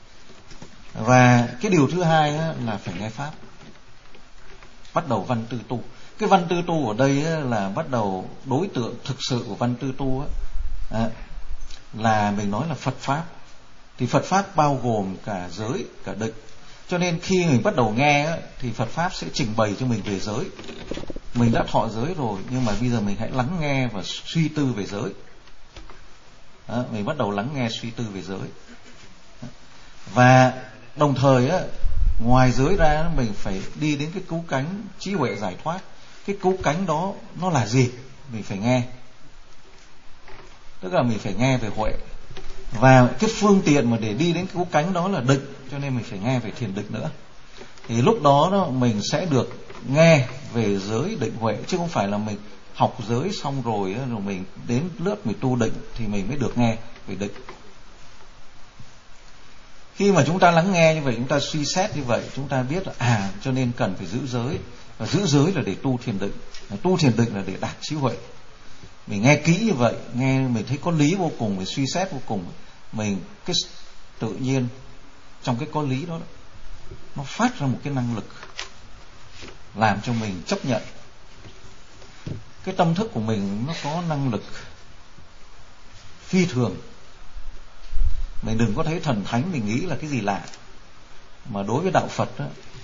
Và cái điều thứ hai là phải nghe pháp, bắt đầu văn tư tu. Cái văn tư tu ở đây là bắt đầu đối tượng thực sự của văn tư tu là mình nói là Phật pháp. Thì Phật pháp bao gồm cả giới, cả định. Cho nên khi mình bắt đầu nghe thì Phật pháp sẽ trình bày cho mình về giới. Mình đã thọ giới rồi, nhưng mà bây giờ mình hãy lắng nghe và suy tư về giới. Mình bắt đầu lắng nghe suy tư về giới. Và đồng thời ngoài giới ra mình phải đi đến cái cứu cánh trí huệ giải thoát. Cái cứu cánh đó nó là gì? Mình phải nghe. Tức là mình phải nghe về huệ. Và cái phương tiện mà để đi đến cứu cánh đó là định, cho nên mình phải nghe về thiền định nữa. Thì lúc đó mình sẽ được nghe về giới định huệ, chứ không phải là mình học giới xong rồi mình đến lớp mình tu định thì mình mới được nghe về định. Khi mà chúng ta lắng nghe như vậy, chúng ta suy xét như vậy, chúng ta biết là cho nên cần phải giữ giới. Và giữ giới là để tu thiền định, tu thiền định là để đạt trí huệ. Mình nghe kỹ như vậy, nghe mình thấy có lý vô cùng, mình suy xét vô cùng, mình cái tự nhiên trong cái có lý đó nó phát ra một cái năng lực làm cho mình chấp nhận. Cái tâm thức của mình nó có năng lực phi thường. Mình đừng có thấy thần thánh mình nghĩ là cái gì lạ, mà đối với đạo Phật đó,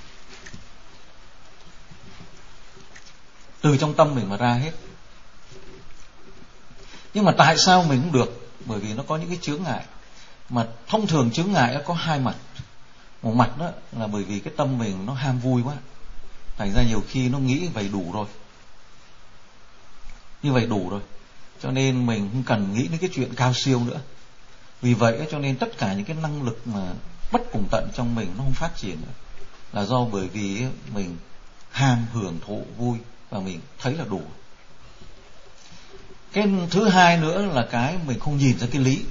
từ trong tâm mình mà ra hết. Nhưng mà tại sao mình không được? Bởi vì nó có những cái chướng ngại. Mà thông thường chướng ngại có hai mặt. Một mặt đó là bởi vì cái tâm mình nó ham vui quá, thành ra nhiều khi nó nghĩ vậy đủ rồi, như vậy đủ rồi, cho nên mình không cần nghĩ đến cái chuyện cao siêu nữa. Vì vậy cho nên tất cả những cái năng lực mà bất cùng tận trong mình nó không phát triển nữa. là do bởi vì mình ham hưởng thụ vui và mình thấy là đủ. Cái thứ hai nữa là cái mình không nhìn ra cái lý,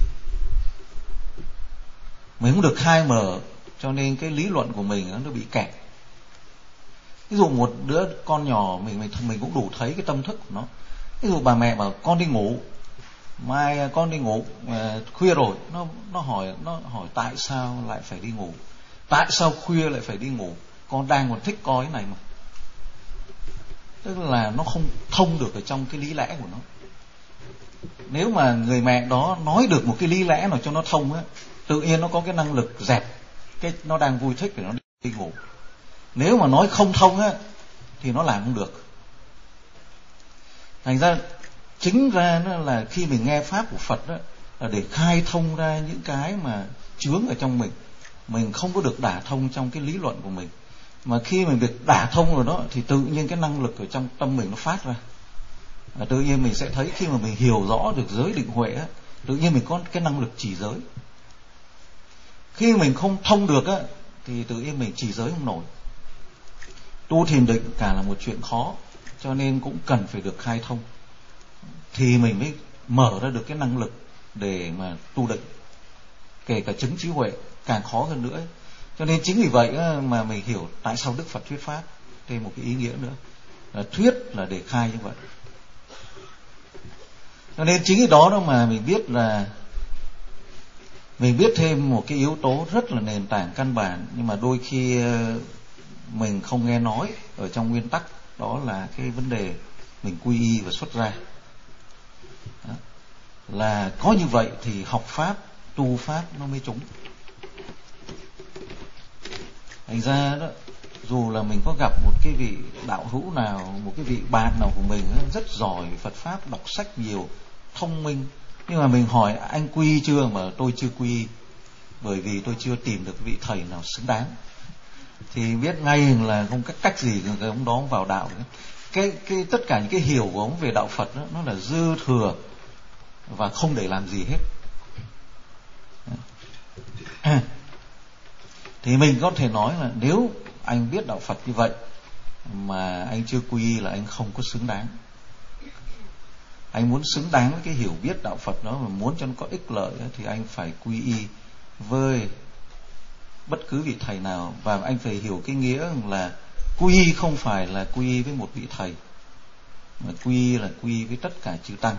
mình không được khai mở, cho nên cái lý luận của mình nó bị kẹt. Ví dụ một đứa con nhỏ mình cũng đủ thấy cái tâm thức của nó. Ví dụ bà mẹ bảo con đi ngủ, mai con đi ngủ, khuya rồi, nó hỏi tại sao lại phải đi ngủ, tại sao khuya lại phải đi ngủ, con đang còn thích coi cái này mà. Tức là nó không thông được ở trong cái lý lẽ của nó. Nếu mà người mẹ đó nói được một cái lý lẽ nào cho nó thông á, tự nhiên nó có cái năng lực dẹp cái nó đang vui thích để nó đi ngủ. Nếu mà nói không thông á thì nó làm không được. Thành ra chính ra là khi mình nghe pháp của Phật đó, là để khai thông ra những cái mà chướng ở trong mình không có được đả thông trong cái lý luận của mình. Mà khi mình được đả thông rồi đó thì tự nhiên cái năng lực ở trong tâm mình nó phát ra. Và tự nhiên mình sẽ thấy khi mà mình hiểu rõ được giới định huệ á, tự nhiên mình có cái năng lực chỉ giới. Khi mình không thông được á thì tự nhiên mình chỉ giới không nổi. Tu thiền định cả là một chuyện khó, cho nên cũng cần phải được khai thông thì mình mới mở ra được cái năng lực để mà tu định. Kể cả chứng trí huệ càng khó hơn nữa. Cho nên chính vì vậy mà mình hiểu tại sao Đức Phật thuyết pháp. Thêm một cái ý nghĩa nữa là thuyết là để khai như vậy. Cho nên chính cái đó mà mình biết là mình biết thêm một cái yếu tố rất là nền tảng căn bản, nhưng mà đôi khi mình không nghe nói ở trong nguyên tắc, đó là cái vấn đề mình quy y và xuất gia. Đó. Là có như vậy thì học pháp, tu pháp nó mới trúng. Thành ra đó, dù là mình có gặp một cái vị đạo hữu nào, một cái vị bạn nào của mình rất giỏi Phật pháp, đọc sách nhiều, thông minh, nhưng mà mình hỏi anh quy y chưa, mà tôi chưa quy y, bởi vì tôi chưa tìm được vị thầy nào xứng đáng, thì biết ngay là không có cách gì cái ông đó vào đạo. Cái tất cả những cái hiểu của ông về đạo Phật đó, nó là dư thừa và không để làm gì hết. Thì mình có thể nói là nếu anh biết đạo Phật như vậy mà anh chưa quy y là anh không có xứng đáng. Anh muốn xứng đáng với cái hiểu biết đạo Phật đó, mà muốn cho nó có ích lợi thì anh phải quy y với bất cứ vị thầy nào. Và anh phải hiểu cái nghĩa là quy y không phải là quy y với một vị thầy, mà quy y là quy y với tất cả chư tăng.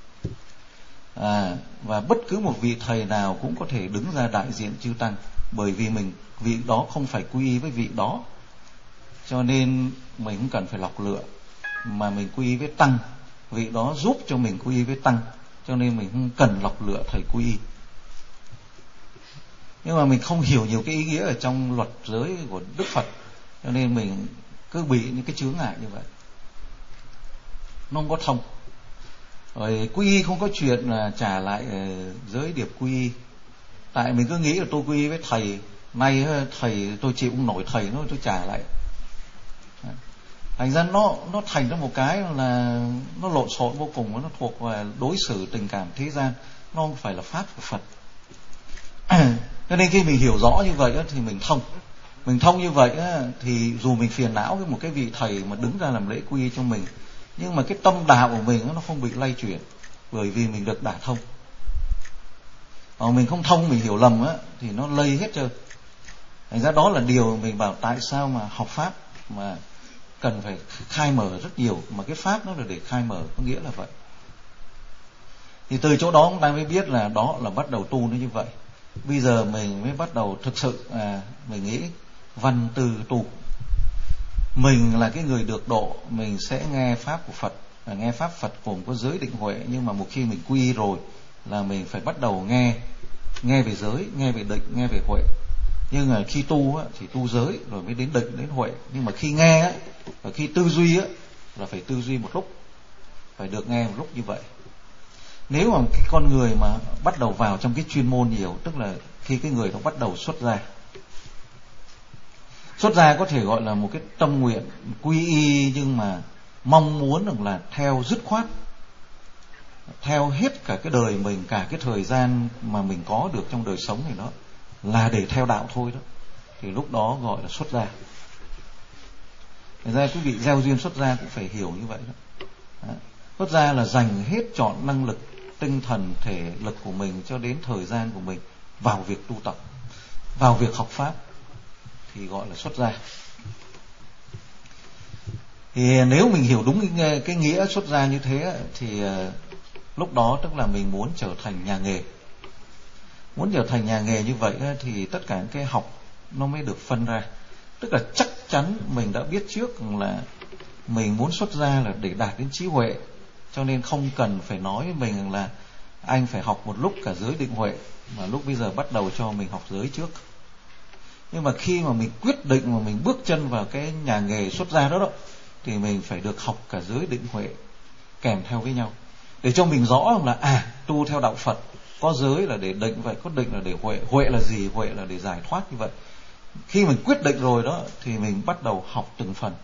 Và bất cứ một vị thầy nào cũng có thể đứng ra đại diện chư tăng, bởi vì vị đó không phải quy y với vị đó, cho nên mình cũng cần phải lọc lựa, mà mình quy y với tăng, vị đó giúp cho mình quy y với tăng, cho nên mình không cần lọc lựa thầy quy y. Nhưng mà mình không hiểu nhiều cái ý nghĩa ở trong luật giới của Đức Phật, cho nên mình cứ bị những cái chướng ngại như vậy, nó không có thông. Rồi quy y không có chuyện là trả lại giới điệp quy y. Tại mình cứ nghĩ là tôi quy y với thầy, nay thầy tôi chịu không nổi thầy nó, tôi trả lại. Thành ra nó thành ra một cái là nó lộn xộn vô cùng, nó thuộc về đối xử tình cảm thế gian, nó không phải là pháp của Phật. Cho nên khi mình hiểu rõ như vậy thì mình thông như vậy thì dù mình phiền não với một cái vị thầy mà đứng ra làm lễ quy y cho mình, nhưng mà cái tâm đạo của mình nó không bị lay chuyển, bởi vì mình được đả thông. Còn mình không thông, mình hiểu lầm thì nó lây hết trơn. Thành ra đó là điều mình bảo tại sao mà học pháp mà cần phải khai mở rất nhiều, mà cái pháp nó là để khai mở, có nghĩa là vậy. Thì từ chỗ đó chúng ta mới biết là đó là bắt đầu tu nó như vậy. Bây giờ mình mới bắt đầu thực sự mình nghĩ văn tư tu. Mình là cái người được độ, mình sẽ nghe pháp của Phật, và nghe pháp Phật gồm có giới định huệ, nhưng mà một khi mình quy rồi là mình phải bắt đầu nghe về giới, nghe về định, nghe về huệ. Nhưng mà khi tu thì tu giới rồi mới đến định, đến huệ. Nhưng mà khi nghe và khi tư duy là phải tư duy một lúc, phải được nghe một lúc như vậy. Nếu mà cái con người mà bắt đầu vào trong cái chuyên môn nhiều, tức là khi cái người đó bắt đầu xuất gia có thể gọi là một cái tâm nguyện quy y, nhưng mà mong muốn rằng là theo dứt khoát, theo hết cả cái đời mình, cả cái thời gian mà mình có được trong đời sống này đó là để theo đạo thôi đó, thì lúc đó gọi là xuất gia. Thành ra quý vị gieo duyên xuất gia cũng phải hiểu như vậy đó. Xuất gia là dành hết trọn năng lực, tinh thần, thể lực của mình cho đến thời gian của mình vào việc tu tập, vào việc học pháp, thì gọi là xuất gia. Thì nếu mình hiểu đúng cái nghĩa xuất gia như thế thì lúc đó tức là mình muốn trở thành nhà nghề. Muốn trở thành nhà nghề như vậy thì tất cả những cái học nó mới được phân ra. Tức là chắc chắn mình đã biết trước là mình muốn xuất gia là để đạt đến trí huệ, cho nên không cần phải nói với mình là anh phải học một lúc cả giới định huệ, mà lúc bây giờ bắt đầu cho mình học giới trước. Nhưng mà khi mà mình quyết định mà mình bước chân vào cái nhà nghề xuất gia đó thì mình phải được học cả giới định huệ kèm theo với nhau, để cho mình rõ là tu theo đạo Phật có giới là để định vậy, có định là để huệ. Huệ là gì? Huệ là để giải thoát như vậy. Khi mình quyết định rồi đó thì mình bắt đầu học từng phần.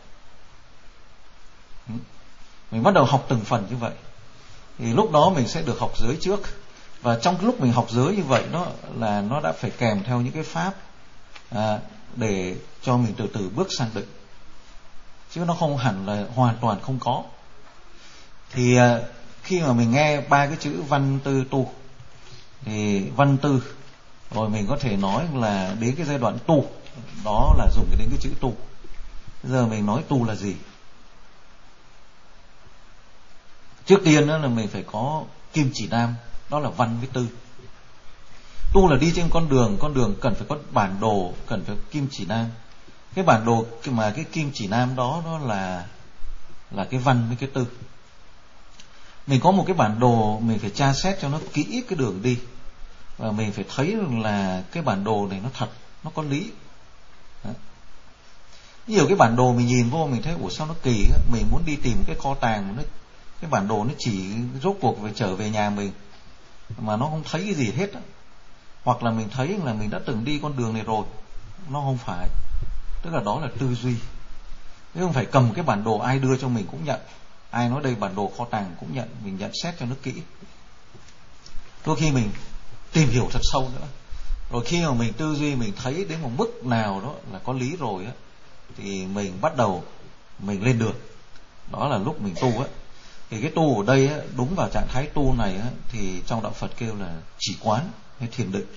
Mình bắt đầu học từng phần như vậy. Thì lúc đó mình sẽ được học giới trước. Và trong cái lúc mình học giới như vậy đó là nó đã phải kèm theo những cái pháp để cho mình từ từ bước sang định. Chứ nó không hẳn là hoàn toàn không có. Thì khi mà mình nghe 3 cái chữ văn tư tu, thì văn tư rồi mình có thể nói là đến cái giai đoạn tu, đó là dùng đến cái chữ tu. Bây giờ mình nói tu là gì? Trước tiên đó là mình phải có kim chỉ nam, đó là văn với tư. Tu là đi trên con đường cần phải có bản đồ, cần phải có kim chỉ nam. Cái bản đồ mà cái kim chỉ nam đó là cái văn với cái tư. Mình có một cái bản đồ, mình phải tra xét cho nó kỹ cái đường đi, và mình phải thấy là cái bản đồ này nó thật, nó có lý. Đó. Nhiều cái bản đồ mình nhìn vô mình thấy ủa sao nó kỳ á, mình muốn đi tìm cái kho tàng mà cái bản đồ nó chỉ rốt cuộc phải trở về nhà mình mà nó không thấy cái gì hết á. Hoặc là mình thấy là mình đã từng đi con đường này rồi, nó không phải. Tức là đó là tư duy. Chứ không phải cầm cái bản đồ ai đưa cho mình cũng nhận, ai nói đây bản đồ kho tàng cũng nhận, mình nhận xét cho nó kỹ. Đôi khi mình tìm hiểu thật sâu nữa, rồi khi mà mình tư duy mình thấy đến một mức nào đó là có lý rồi á, thì mình bắt đầu mình lên đường. Đó là lúc mình tu á. Thì cái tu ở đây á, đúng vào trạng thái tu này á, thì trong đạo Phật kêu là chỉ quán hay thiền định.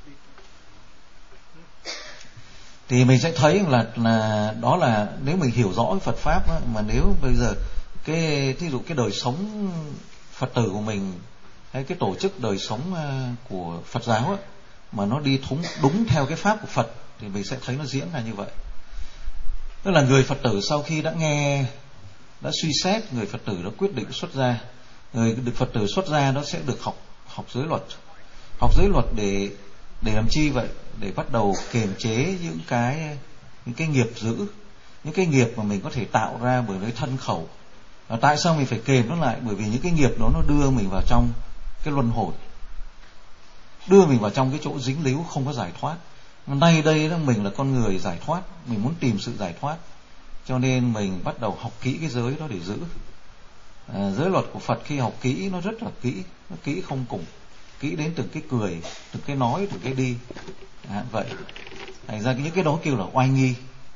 Thì mình sẽ thấy là đó là nếu mình hiểu rõ cái Phật pháp á, mà nếu bây giờ thí dụ cái đời sống Phật tử của mình hay cái tổ chức đời sống của Phật giáo á, mà nó đi đúng theo cái pháp của Phật thì mình sẽ thấy nó diễn ra như vậy. Tức là người Phật tử sau khi đã suy xét, người Phật tử đã quyết định xuất gia. Người được Phật tử xuất gia đó sẽ được học giới luật. Học giới luật để làm chi vậy? Để bắt đầu kiềm chế những cái nghiệp dữ, những cái nghiệp mà mình có thể tạo ra bởi nơi thân khẩu. Và tại sao mình phải kềm nó lại? Bởi vì những cái nghiệp đó nó đưa mình vào trong cái luân hồi, đưa mình vào trong cái chỗ dính líu không có giải thoát. Nay đây đó mình là con người giải thoát, mình muốn tìm sự giải thoát, cho nên mình bắt đầu học kỹ cái giới đó để giữ. Giới luật của Phật khi học kỹ nó rất là kỹ, nó kỹ không cùng, kỹ đến từng cái cười, từng cái nói, từng cái đi. Vậy thành ra những cái đó kêu là oai nghi,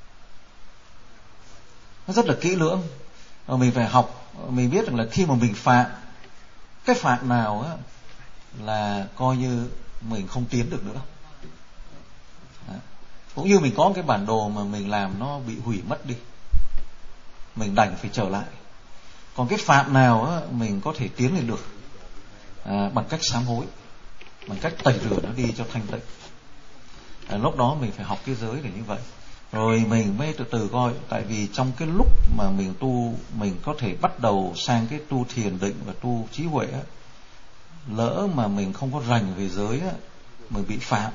nó rất là kỹ lưỡng. Và mình phải học, mình biết rằng là khi mà mình phạm cái phạm nào á, là coi như mình không tiến được nữa. Cũng như mình có cái bản đồ mà mình làm nó bị hủy mất đi, mình đành phải trở lại. Còn cái phạm nào á, mình có thể tiến lên được bằng cách sám hối, bằng cách tẩy rửa nó đi cho thanh tịnh. Lúc đó mình phải học cái giới để như vậy. Rồi mình mới từ từ coi. Tại vì trong cái lúc mà mình tu, mình có thể bắt đầu sang cái tu thiền định và tu trí huệ á, lỡ mà mình không có rành về giới á, mình bị phạm,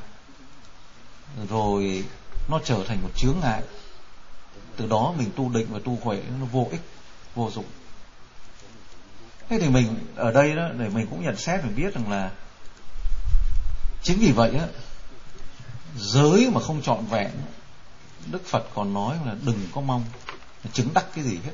rồi nó trở thành một chướng ngại. Từ đó mình tu định và tu huệ nó vô ích, vô dụng. Thế thì mình ở đây đó, để mình cũng nhận xét, mình biết rằng là chính vì vậy á, giới mà không trọn vẹn, Đức Phật còn nói là đừng có mong chứng đắc cái gì hết.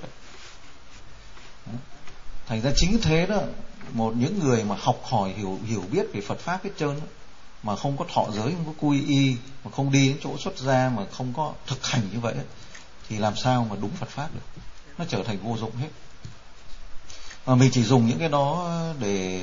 Thành ra chính thế đó, những người mà học hỏi hiểu biết về Phật pháp hết trơn đó, mà không có thọ giới, không có quy y, mà không đi đến chỗ xuất gia, mà không có thực hành như vậy, thì làm sao mà đúng Phật pháp được, nó trở thành vô dụng hết. Mà mình chỉ dùng những cái đó để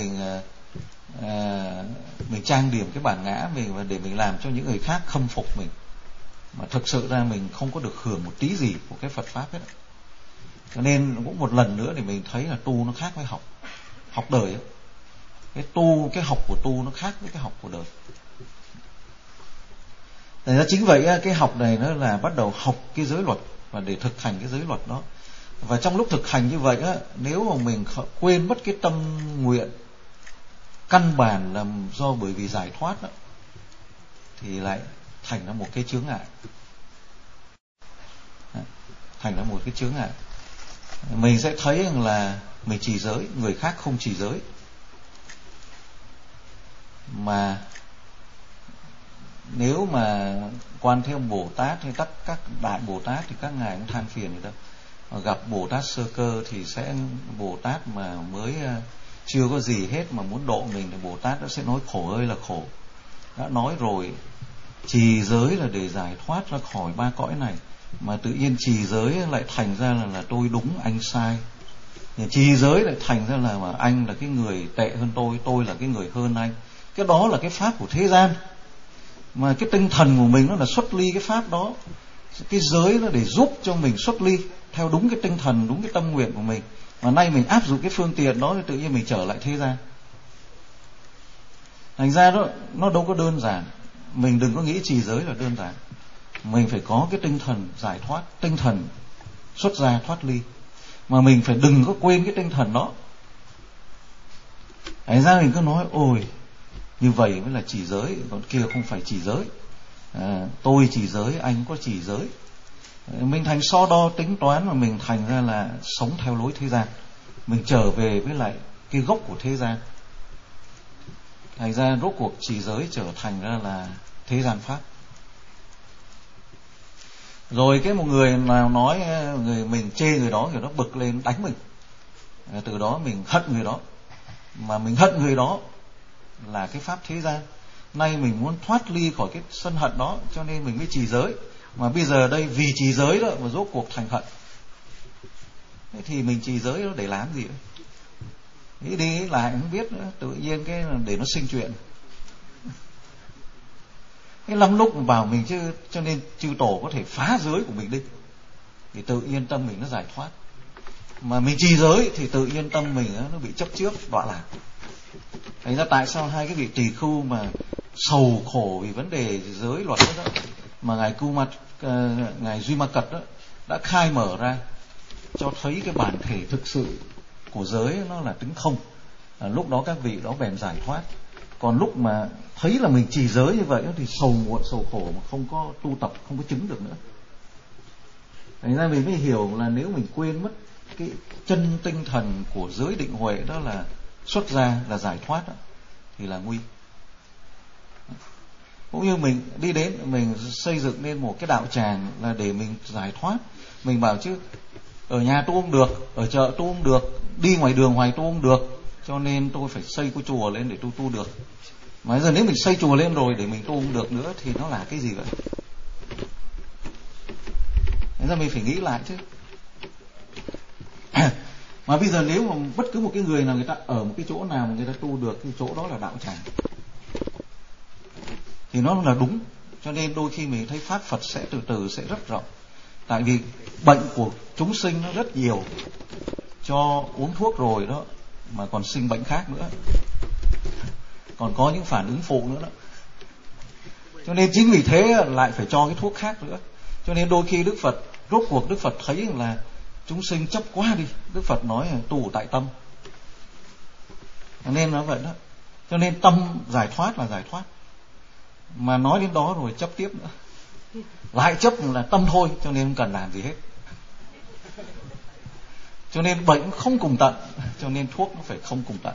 mình trang điểm cái bản ngã mình và để mình làm cho những người khác khâm phục mình, mà thực sự ra mình không có được hưởng một tí gì của cái Phật pháp hết. Cho nên cũng một lần nữa để mình thấy là tu nó khác với học đời ấy. Cái học của tu nó khác với cái học của đời. Thành ra chính vậy cái học này nó là bắt đầu học cái giới luật và để thực hành cái giới luật đó. Và trong lúc thực hành như vậy á, nếu mà mình quên mất cái tâm nguyện căn bản là do bởi vì giải thoát đó, thì lại thành ra một cái chướng ngại. Thành ra một cái chướng ngại. Mình sẽ thấy rằng là mình trì giới, người khác không trì giới, mà nếu mà Quan Thế Âm Bồ Tát hay các đại Bồ Tát thì các ngài cũng than phiền người ta. Gặp Bồ Tát sơ cơ thì sẽ Bồ Tát mà mới chưa có gì hết mà muốn độ mình thì Bồ Tát đã sẽ nói khổ ơi là khổ. Đã nói rồi, trì giới là để giải thoát ra khỏi ba cõi này, mà tự nhiên trì giới lại thành ra là tôi đúng anh sai. Trì giới lại thành ra là mà anh là cái người tệ hơn tôi là cái người hơn anh. Cái đó là cái pháp của thế gian, mà cái tinh thần của mình nó là xuất ly cái pháp đó. Cái giới nó để giúp cho mình xuất ly theo đúng cái tinh thần, đúng cái tâm nguyện của mình. Mà nay mình áp dụng cái phương tiện đó thì tự nhiên mình trở lại thế gian. Thành ra đó, nó đâu có đơn giản. Mình đừng có nghĩ trì giới là đơn giản. Mình phải có cái tinh thần giải thoát, tinh thần xuất gia thoát ly. Mà mình phải đừng có quên cái tinh thần đó. Thành ra mình cứ nói ôi như vậy mới là trì giới, còn kia không phải trì giới. Tôi trì giới, anh có trì giới. Mình thành so đo tính toán mà mình thành ra là sống theo lối thế gian. Mình trở về với lại cái gốc của thế gian. Thành ra rốt cuộc trì giới trở thành ra là thế gian pháp. Rồi cái một người nào nói mình chê người đó bực lên đánh mình. Từ đó mình hận người đó. Mà mình hận người đó là cái pháp thế gian. Nay mình muốn thoát ly khỏi cái sân hận đó, cho nên mình mới trì giới. Mà bây giờ đây vì trì giới đó mà rốt cuộc thành hận. Thế thì mình trì giới đó để làm gì đấy? Nghĩ đi nghĩ lại không biết nữa, tự nhiên cái để nó sinh chuyện. Cái lắm lúc vào mình chứ, cho nên chư tổ có thể phá giới của mình đi thì tự nhiên tâm mình nó giải thoát. Mà mình trì giới thì tự nhiên tâm mình nó bị chấp trước, đọa lạc. Thành ra tại sao hai cái vị tỳ khưu mà sầu khổ vì vấn đề giới luật đó, mà ngài Duy Ma Cật đó đã khai mở ra cho thấy cái bản thể thực sự của giới nó là tính không. Lúc đó các vị đó bèn giải thoát. Còn lúc mà thấy là mình trì giới như vậy thì sầu muộn sầu khổ mà không có tu tập, không có chứng được nữa. Thành ra mình mới hiểu là nếu mình quên mất cái chân tinh thần của giới định huệ, đó là xuất gia, là giải thoát đó, thì là nguy. Cũng như mình đi đến, mình xây dựng nên một cái đạo tràng là để mình giải thoát. Mình bảo chứ ở nhà tu không được, ở chợ tu không được, đi ngoài đường hoài tu không được, cho nên tôi phải xây cái chùa lên để tôi tu được. Mà giờ nếu mình xây chùa lên rồi để mình tu không được nữa thì nó là cái gì vậy? Nên ra mình phải nghĩ lại chứ. Mà bây giờ nếu mà bất cứ một cái người nào người ta ở một cái chỗ nào mà người ta tu được, cái chỗ đó là đạo tràng, thì nó là đúng. Cho nên đôi khi mình thấy pháp Phật sẽ từ từ sẽ rất rộng. Tại vì bệnh của chúng sinh nó rất nhiều, cho uống thuốc rồi đó mà còn sinh bệnh khác nữa, còn có những phản ứng phụ nữa đó. Cho nên chính vì thế lại phải cho cái thuốc khác nữa. Cho nên đôi khi rốt cuộc Đức Phật thấy là chúng sinh chấp quá đi, Đức Phật nói là tu tại tâm. Cho nên nó vậy đó. Cho nên tâm giải thoát là giải thoát. Mà nói đến đó rồi chấp tiếp nữa, lại chấp là tâm thôi, cho nên không cần làm gì hết. Cho nên bệnh không cùng tận, cho nên thuốc nó phải không cùng tận.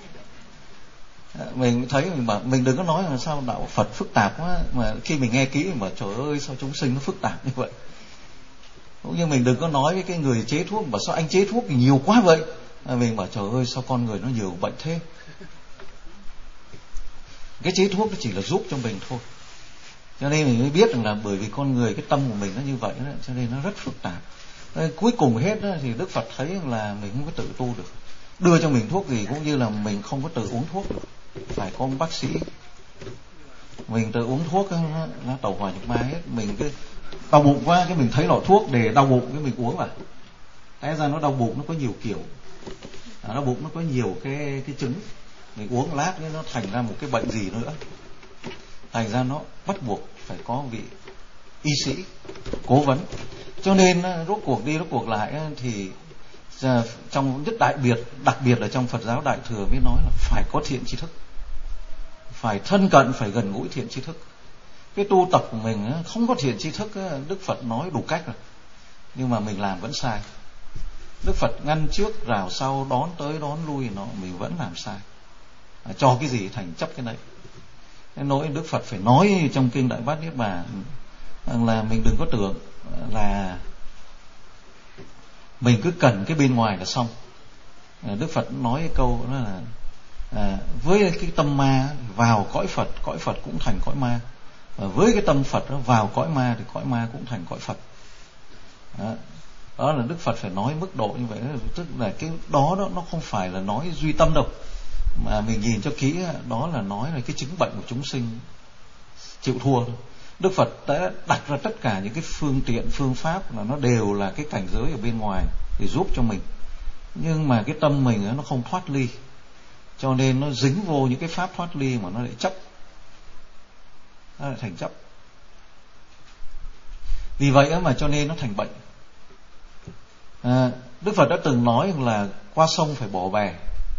Mình thấy mình bảo mình đừng có nói là sao đạo Phật phức tạp quá, mà khi mình nghe kỹ mình bảo trời ơi sao chúng sinh nó phức tạp như vậy. Cũng như mình đừng có nói với cái người chế thuốc bảo sao anh chế thuốc thì nhiều quá vậy. Mình bảo trời ơi sao con người nó nhiều bệnh thế. Cái chế thuốc nó chỉ là giúp cho mình thôi. Cho nên mình mới biết rằng là bởi vì con người cái tâm của mình nó như vậy đó, cho nên nó rất phức tạp. Cuối cùng hết đó, thì Đức Phật thấy là mình không có tự tu được. Đưa cho mình thuốc gì cũng như là mình không có tự uống thuốc được, phải có một bác sĩ. Mình tự uống thuốc nó tàu hỏa nhập ma hết. Mình cứ đau bụng quá, cái mình thấy lọ thuốc để đau bụng, cái mình uống vào. Thế ra nó đau bụng nó có nhiều kiểu, đau bụng nó có nhiều cái chứng. Mình uống lát nó thành ra một cái bệnh gì nữa, thành ra nó bắt buộc phải có vị y sĩ cố vấn. Cho nên rốt cuộc lại thì trong đặc biệt là trong Phật giáo Đại Thừa mới nói là phải có thiện tri thức, phải thân cận, phải gần gũi thiện tri thức. Cái tu tập của mình không có thiện tri thức, Đức Phật nói đủ cách rồi, nhưng mà mình làm vẫn sai. Đức Phật ngăn trước rào sau, đón tới đón lui, mình vẫn làm sai. Cho cái gì thành chấp cái đấy. Nên nỗi Đức Phật phải nói trong kinh Đại Bát Niết Bàn là mình đừng có tưởng là mình cứ cần cái bên ngoài là xong. Đức Phật nói cái câu đó là với cái tâm ma vào cõi Phật cũng thành cõi ma, và với cái tâm Phật vào cõi ma thì cõi ma cũng thành cõi Phật. Đó là Đức Phật phải nói mức độ như vậy. Tức là cái đó nó không phải là nói duy tâm đâu, mà mình nhìn cho kỹ, đó là nói là cái chứng bệnh của chúng sinh chịu thua thôi. Đức Phật đã đặt ra tất cả những cái phương tiện, phương pháp là nó đều là cái cảnh giới ở bên ngoài để giúp cho mình, nhưng mà cái tâm mình nó không thoát ly, cho nên nó dính vô những cái pháp thoát ly mà nó lại chấp, nó lại thành chấp. Vì vậy mà cho nên nó thành bệnh. Đức Phật đã từng nói là qua sông phải bỏ bè.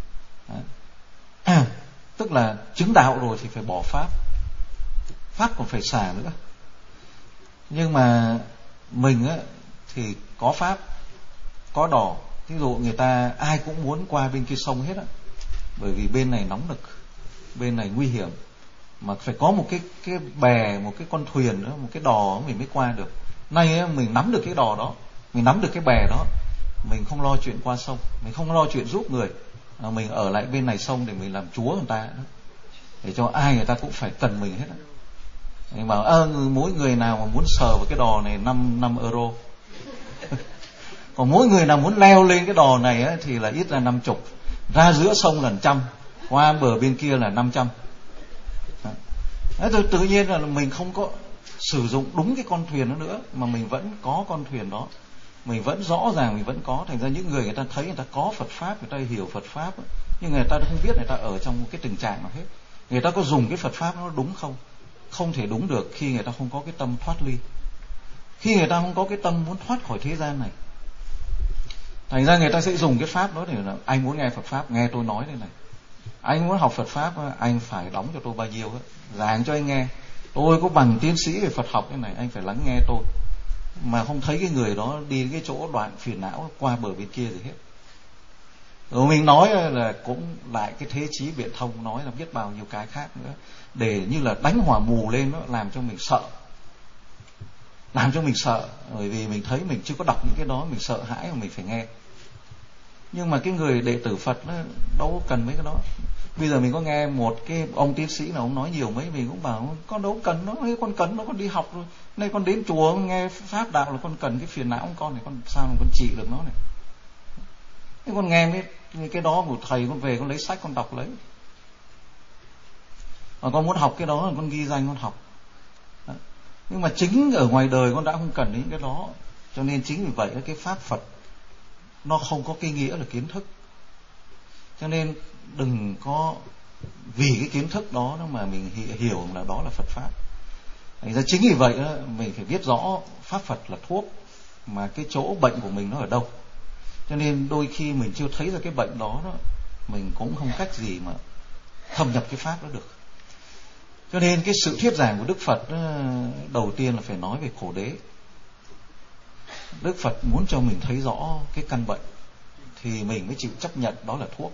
Tức là chứng đạo rồi thì phải bỏ pháp còn phải xả nữa. Nhưng mà mình thì có pháp, có đò. Ví dụ người ta ai cũng muốn qua bên kia sông hết á, bởi vì bên này nóng nực, bên này nguy hiểm, mà phải có một cái bè, một cái con thuyền nữa, một cái đò mình mới qua được. Nay mình nắm được cái đò đó, mình nắm được cái bè đó, mình không lo chuyện qua sông, mình không lo chuyện giúp người, mình ở lại bên này sông để mình làm chúa người ta, để cho ai người ta cũng phải cần mình hết. Mình bảo mỗi người nào mà muốn sờ vào cái đò này 5 euro. Còn mỗi người nào muốn leo lên cái đò này thì là ít là 50, ra giữa sông là 100, qua bờ bên kia là 500. Thế tự nhiên là mình không có sử dụng đúng cái con thuyền đó nữa, mà mình vẫn có con thuyền đó, mình vẫn rõ ràng mình vẫn có. Thành ra những người ta thấy người ta có Phật pháp, người ta hiểu Phật pháp, nhưng người ta không biết người ta ở trong một cái tình trạng nào hết. Người ta có dùng cái Phật pháp nó đúng không? Không thể đúng được khi người ta không có cái tâm thoát ly, khi người ta không có cái tâm muốn thoát khỏi thế gian này. Thành ra người ta sẽ dùng cái pháp đó để là anh muốn nghe Phật pháp, nghe tôi nói đây này. Anh muốn học Phật pháp, anh phải đóng cho tôi bao nhiêu ấy, giảng cho anh nghe. Tôi có bằng tiến sĩ về Phật học thế này, anh phải lắng nghe tôi. Mà không thấy cái người đó đi cái chỗ đoạn phiền não qua bờ bên kia gì hết. Rồi mình nói là cũng lại cái thế chí biện thông, nói là biết bao nhiêu cái khác nữa, để như là đánh hỏa mù lên, nó làm cho mình sợ. Làm cho mình sợ, bởi vì mình thấy mình chưa có đọc những cái đó, mình sợ hãi mà mình phải nghe. Nhưng mà cái người đệ tử Phật nó đâu cần mấy cái đó. Bây giờ mình có nghe một cái ông tiến sĩ nào ông nói nhiều mấy, mình cũng bảo con đâu cần nó, con cần nó, con đi học rồi, nay con đến chùa nghe pháp đạo là con cần cái phiền não của con này, con sao mà con trị được nó này. Thế con nghe cái đó của thầy, con về con lấy sách con đọc lấy. Mà con muốn học cái đó là con ghi danh con học. Nhưng mà chính ở ngoài đời con đã không cần đến cái đó. Cho nên chính vì vậy cái pháp Phật nó không có cái nghĩa là kiến thức. Cho nên đừng có vì cái kiến thức đó mà mình hiểu là đó là Phật pháp. Thành ra chính vì vậy đó, mình phải biết rõ pháp Phật là thuốc, mà cái chỗ bệnh của mình nó ở đâu. Cho nên đôi khi mình chưa thấy ra cái bệnh đó, mình cũng không cách gì mà thâm nhập cái pháp đó được. Cho nên cái sự thuyết giảng của Đức Phật đầu tiên là phải nói về khổ đế. Đức Phật muốn cho mình thấy rõ cái căn bệnh thì mình mới chịu chấp nhận đó là thuốc.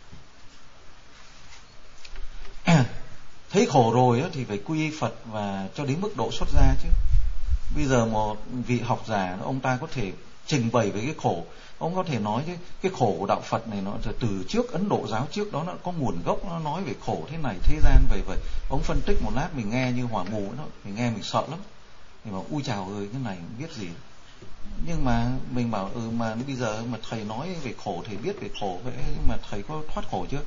Thấy khổ rồi thì phải quy y Phật và cho đến mức độ xuất gia chứ. Bây giờ một vị học giả ông ta có thể trình bày về cái khổ, Ông có thể nói cái khổ của đạo Phật này nó từ trước Ấn Độ giáo trước đó nó có nguồn gốc, nó nói về khổ thế này, thế gian vậy. Ông phân tích một lát mình nghe như hỏa mù đó, mình nghe mình sợ lắm. Mình bảo ui chào ơi, cái này không biết gì. Nhưng mà mình bảo mà bây giờ mà thầy nói về khổ, thầy biết về khổ vậy, nhưng mà thầy có thoát khổ chưa?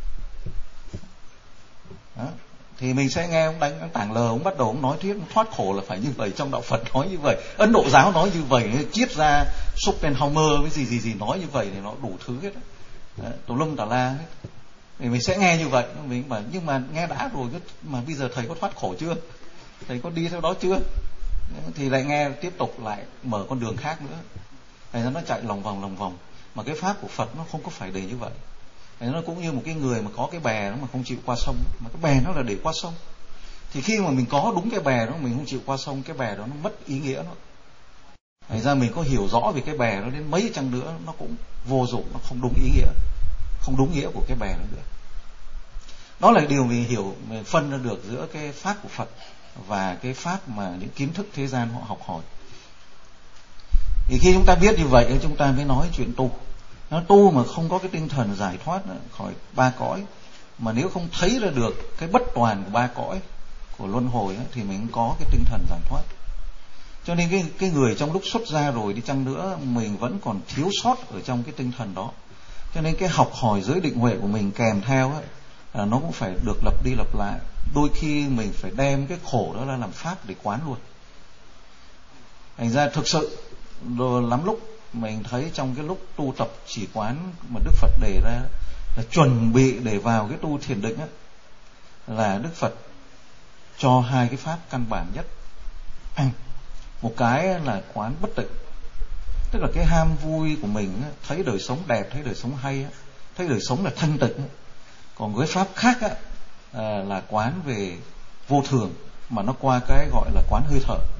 Đó. Thì mình sẽ nghe ông đánh tảng lờ, ông bắt đầu ông nói thuyết thoát khổ là phải như vậy, trong đạo Phật nói như vậy, Ấn Độ giáo nói như vậy, triết ra Schopenhauer với gì nói như vậy thì nó đủ thứ hết, tùm lum tà la hết. Thì mình sẽ nghe như vậy, mình bảo nhưng mà nghe đã rồi, mà bây giờ thầy có thoát khổ chưa? Thầy có đi theo đó chưa? Thì lại nghe tiếp tục lại mở con đường khác nữa. Thành ra nó chạy lòng vòng. Mà cái pháp của Phật nó không có phải để như vậy. Nó cũng như một cái người mà có cái bè đó mà không chịu qua sông, mà cái bè nó là để qua sông. Thì khi mà mình có đúng cái bè đó, mình không chịu qua sông, cái bè đó nó mất ý nghĩa nó. Thành ra mình có hiểu rõ về cái bè đó đến mấy chăng nữa, nó cũng vô dụng, nó không đúng ý nghĩa, không đúng nghĩa của cái bè đó nữa. Đó là điều mình hiểu, mình phân ra được giữa cái pháp của Phật và cái pháp mà những kiến thức thế gian họ học hỏi. Thì khi chúng ta biết như vậy, chúng ta mới nói chuyện tu. Nó tu mà không có cái tinh thần giải thoát khỏi ba cõi, mà nếu không thấy ra được cái bất toàn của ba cõi của luân hồi thì mình không có cái tinh thần giải thoát. Cho nên cái người trong lúc xuất gia rồi đi chăng nữa, mình vẫn còn thiếu sót ở trong cái tinh thần đó. Cho nên cái học hỏi giới định huệ của mình kèm theo nó cũng phải được lặp đi lặp lại. Đôi khi mình phải đem cái khổ đó ra làm pháp để quán luôn. Thành ra thực sự lắm lúc mình thấy trong cái lúc tu tập chỉ quán mà Đức Phật đề ra là chuẩn bị để vào cái tu thiền định là Đức Phật cho hai cái pháp căn bản nhất. Một cái là quán bất tịnh, tức là cái ham vui của mình, thấy đời sống đẹp, thấy đời sống hay, thấy đời sống là thanh tịnh. Còn với pháp khác là quán về vô thường, mà nó qua cái gọi là quán hơi thở.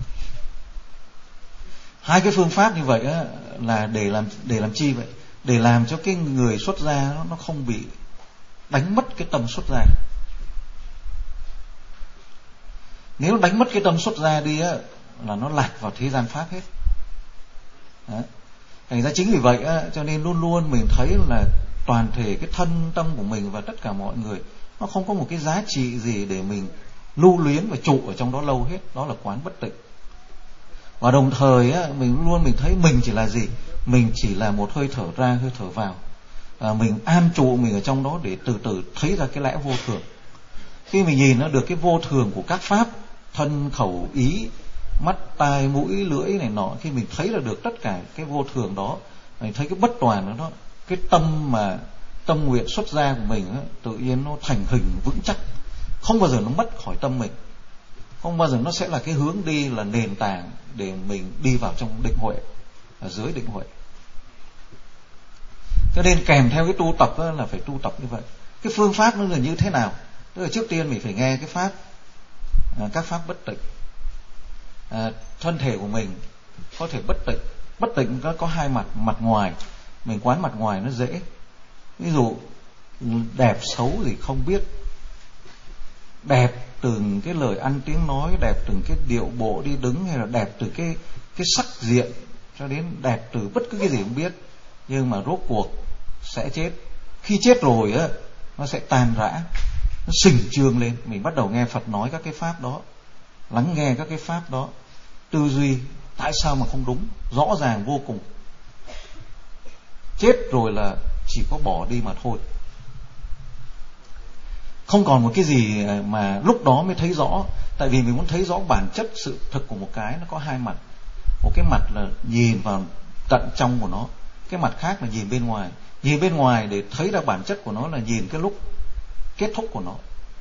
Hai cái phương pháp như vậy là để làm chi vậy? Để làm cho cái người xuất gia nó không bị đánh mất cái tâm xuất gia. Nếu đánh mất cái tâm xuất gia đi là nó lạc vào thế gian pháp hết. Đấy. Thành ra chính vì vậy cho nên luôn luôn mình thấy là toàn thể cái thân tâm của mình và tất cả mọi người nó không có một cái giá trị gì để mình lưu luyến và trụ ở trong đó lâu hết. Đó là quán bất tịnh. Và đồng thời mình thấy mình chỉ là gì? Mình chỉ là một hơi thở ra, hơi thở vào. Mình an trụ mình ở trong đó để từ từ thấy ra cái lẽ vô thường. Khi mình nhìn nó được cái vô thường của các pháp, thân, khẩu, ý, mắt, tai, mũi, lưỡi này nọ, khi mình thấy là được tất cả cái vô thường đó, mình thấy cái bất toàn đó, cái tâm nguyện xuất gia của mình tự nhiên nó thành hình vững chắc, không bao giờ nó mất khỏi tâm mình, không bao giờ nó sẽ là cái hướng đi, là nền tảng để mình đi vào trong định huệ, ở dưới định huệ. Cho nên kèm theo cái tu tập là phải tu tập như vậy. Cái phương pháp nó là như thế nào? Tức là trước tiên mình phải nghe cái pháp, các pháp bất tịnh. Thân thể của mình có thể bất tịnh. Bất tịnh có hai mặt. Mặt ngoài mình quán mặt ngoài nó dễ, ví dụ đẹp xấu gì không biết, đẹp từng cái lời ăn tiếng nói, đẹp từng cái điệu bộ đi đứng, hay là đẹp từ cái sắc diện, cho đến đẹp từ bất cứ cái gì không biết. Nhưng mà rốt cuộc sẽ chết. Khi chết rồi nó sẽ tan rã, nó sình trương lên. Mình bắt đầu nghe Phật nói các cái pháp đó, lắng nghe các cái pháp đó, tư duy tại sao mà không đúng, rõ ràng vô cùng. Chết rồi là chỉ có bỏ đi mà thôi, không còn một cái gì mà lúc đó mới thấy rõ. Tại vì mình muốn thấy rõ bản chất sự thực của một cái, nó có hai mặt. Một cái mặt là nhìn vào tận trong của nó, cái mặt khác là nhìn bên ngoài. Nhìn bên ngoài để thấy ra bản chất của nó là nhìn cái lúc kết thúc của nó.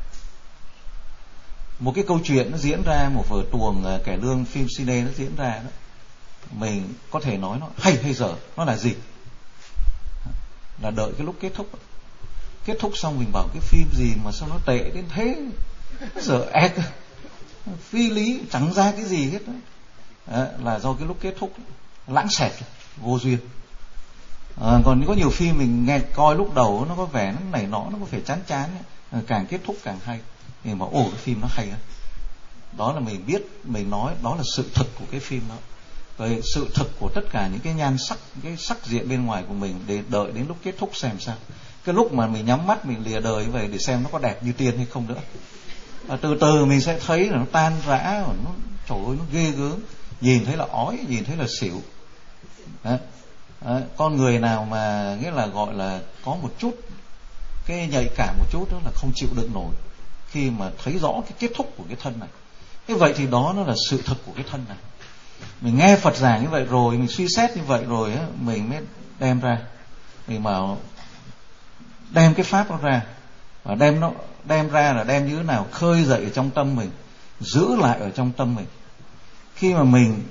Một cái câu chuyện nó diễn ra, một vở tuồng cải lương phim cine nó diễn ra đó, mình có thể nói nó hay dở, nó là gì? Là đợi cái lúc kết thúc. Kết thúc xong mình bảo cái phim gì mà sao nó tệ đến thế, dở ẹc, phi lý, chẳng ra cái gì hết. Là do cái lúc kết thúc lãng xẹt, vô duyên. Còn có nhiều phim mình nghe coi lúc đầu nó có vẻ nó này nọ, nó có vẻ chán chán, càng kết thúc càng hay. Mình bảo cái phim nó hay á. Đó là mình biết, mình nói đó là sự thực của cái phim đó. về sự thực của tất cả những cái nhan sắc, cái sắc diện bên ngoài của mình, để đợi đến lúc kết thúc xem sao. Cái lúc mà mình nhắm mắt mình lìa đời về để xem nó có đẹp như tiên hay không nữa. Từ từ mình sẽ thấy là nó tan rã, nó trời ơi nó ghê gớm, nhìn thấy là ói, nhìn thấy là xỉu. Đấy. Đấy. Con người nào mà nghĩa là gọi là có một chút cái nhạy cảm một chút đó là không chịu đựng nổi khi mà thấy rõ cái kết thúc của cái thân này. Thế vậy thì đó nó là sự thực của cái thân này. Mình nghe Phật giảng như vậy rồi, mình suy xét như vậy rồi á, mình mới đem ra, mình bảo đem cái pháp nó ra, và đem ra là đem như thế nào, khơi dậy ở trong tâm mình, giữ lại ở trong tâm mình. Khi mà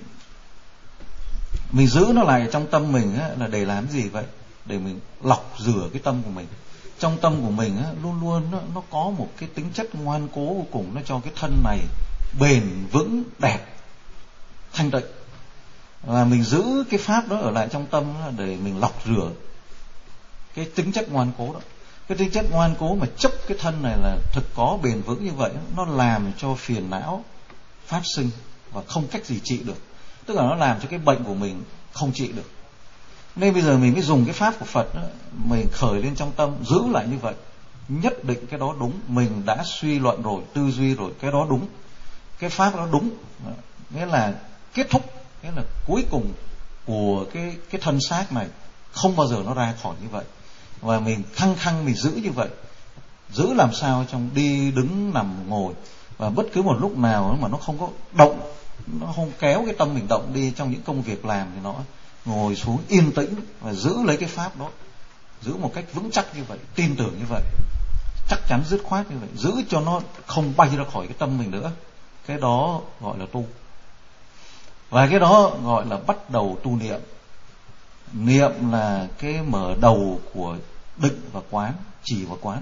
mình giữ nó lại ở trong tâm mình á, là để làm gì vậy? Để mình lọc rửa cái tâm của mình. Trong tâm của mình á, luôn luôn nó có một cái tính chất ngoan cố vô cùng, nó cho cái thân này bền vững, đẹp, thanh tịnh. Và mình giữ cái pháp đó ở lại trong tâm để mình lọc rửa cái tính chất ngoan cố đó. Cái tính chất ngoan cố mà chấp cái thân này là thực có bền vững như vậy, nó làm cho phiền não phát sinh và không cách gì trị được. Tức là nó làm cho cái bệnh của mình không trị được. Nên bây giờ mình mới dùng cái pháp của Phật đó, mình khởi lên trong tâm, giữ lại như vậy. Nhất định cái đó đúng, mình đã suy luận rồi, tư duy rồi, cái đó đúng, cái pháp đó đúng. Nghĩa là kết thúc, nghĩa là cuối cùng của cái thân xác này không bao giờ nó ra khỏi như vậy. Và mình khăng khăng mình giữ như vậy, giữ làm sao trong đi đứng nằm ngồi, và bất cứ một lúc nào mà nó không có động, nó không kéo cái tâm mình động đi trong những công việc làm, thì nó ngồi xuống yên tĩnh và giữ lấy cái pháp đó, giữ một cách vững chắc như vậy, tin tưởng như vậy, chắc chắn dứt khoát như vậy, giữ cho nó không bay ra khỏi cái tâm mình nữa. Cái đó gọi là tu. Và cái đó gọi là bắt đầu tu niệm. Niệm là cái mở đầu của định và quán, trì và quán.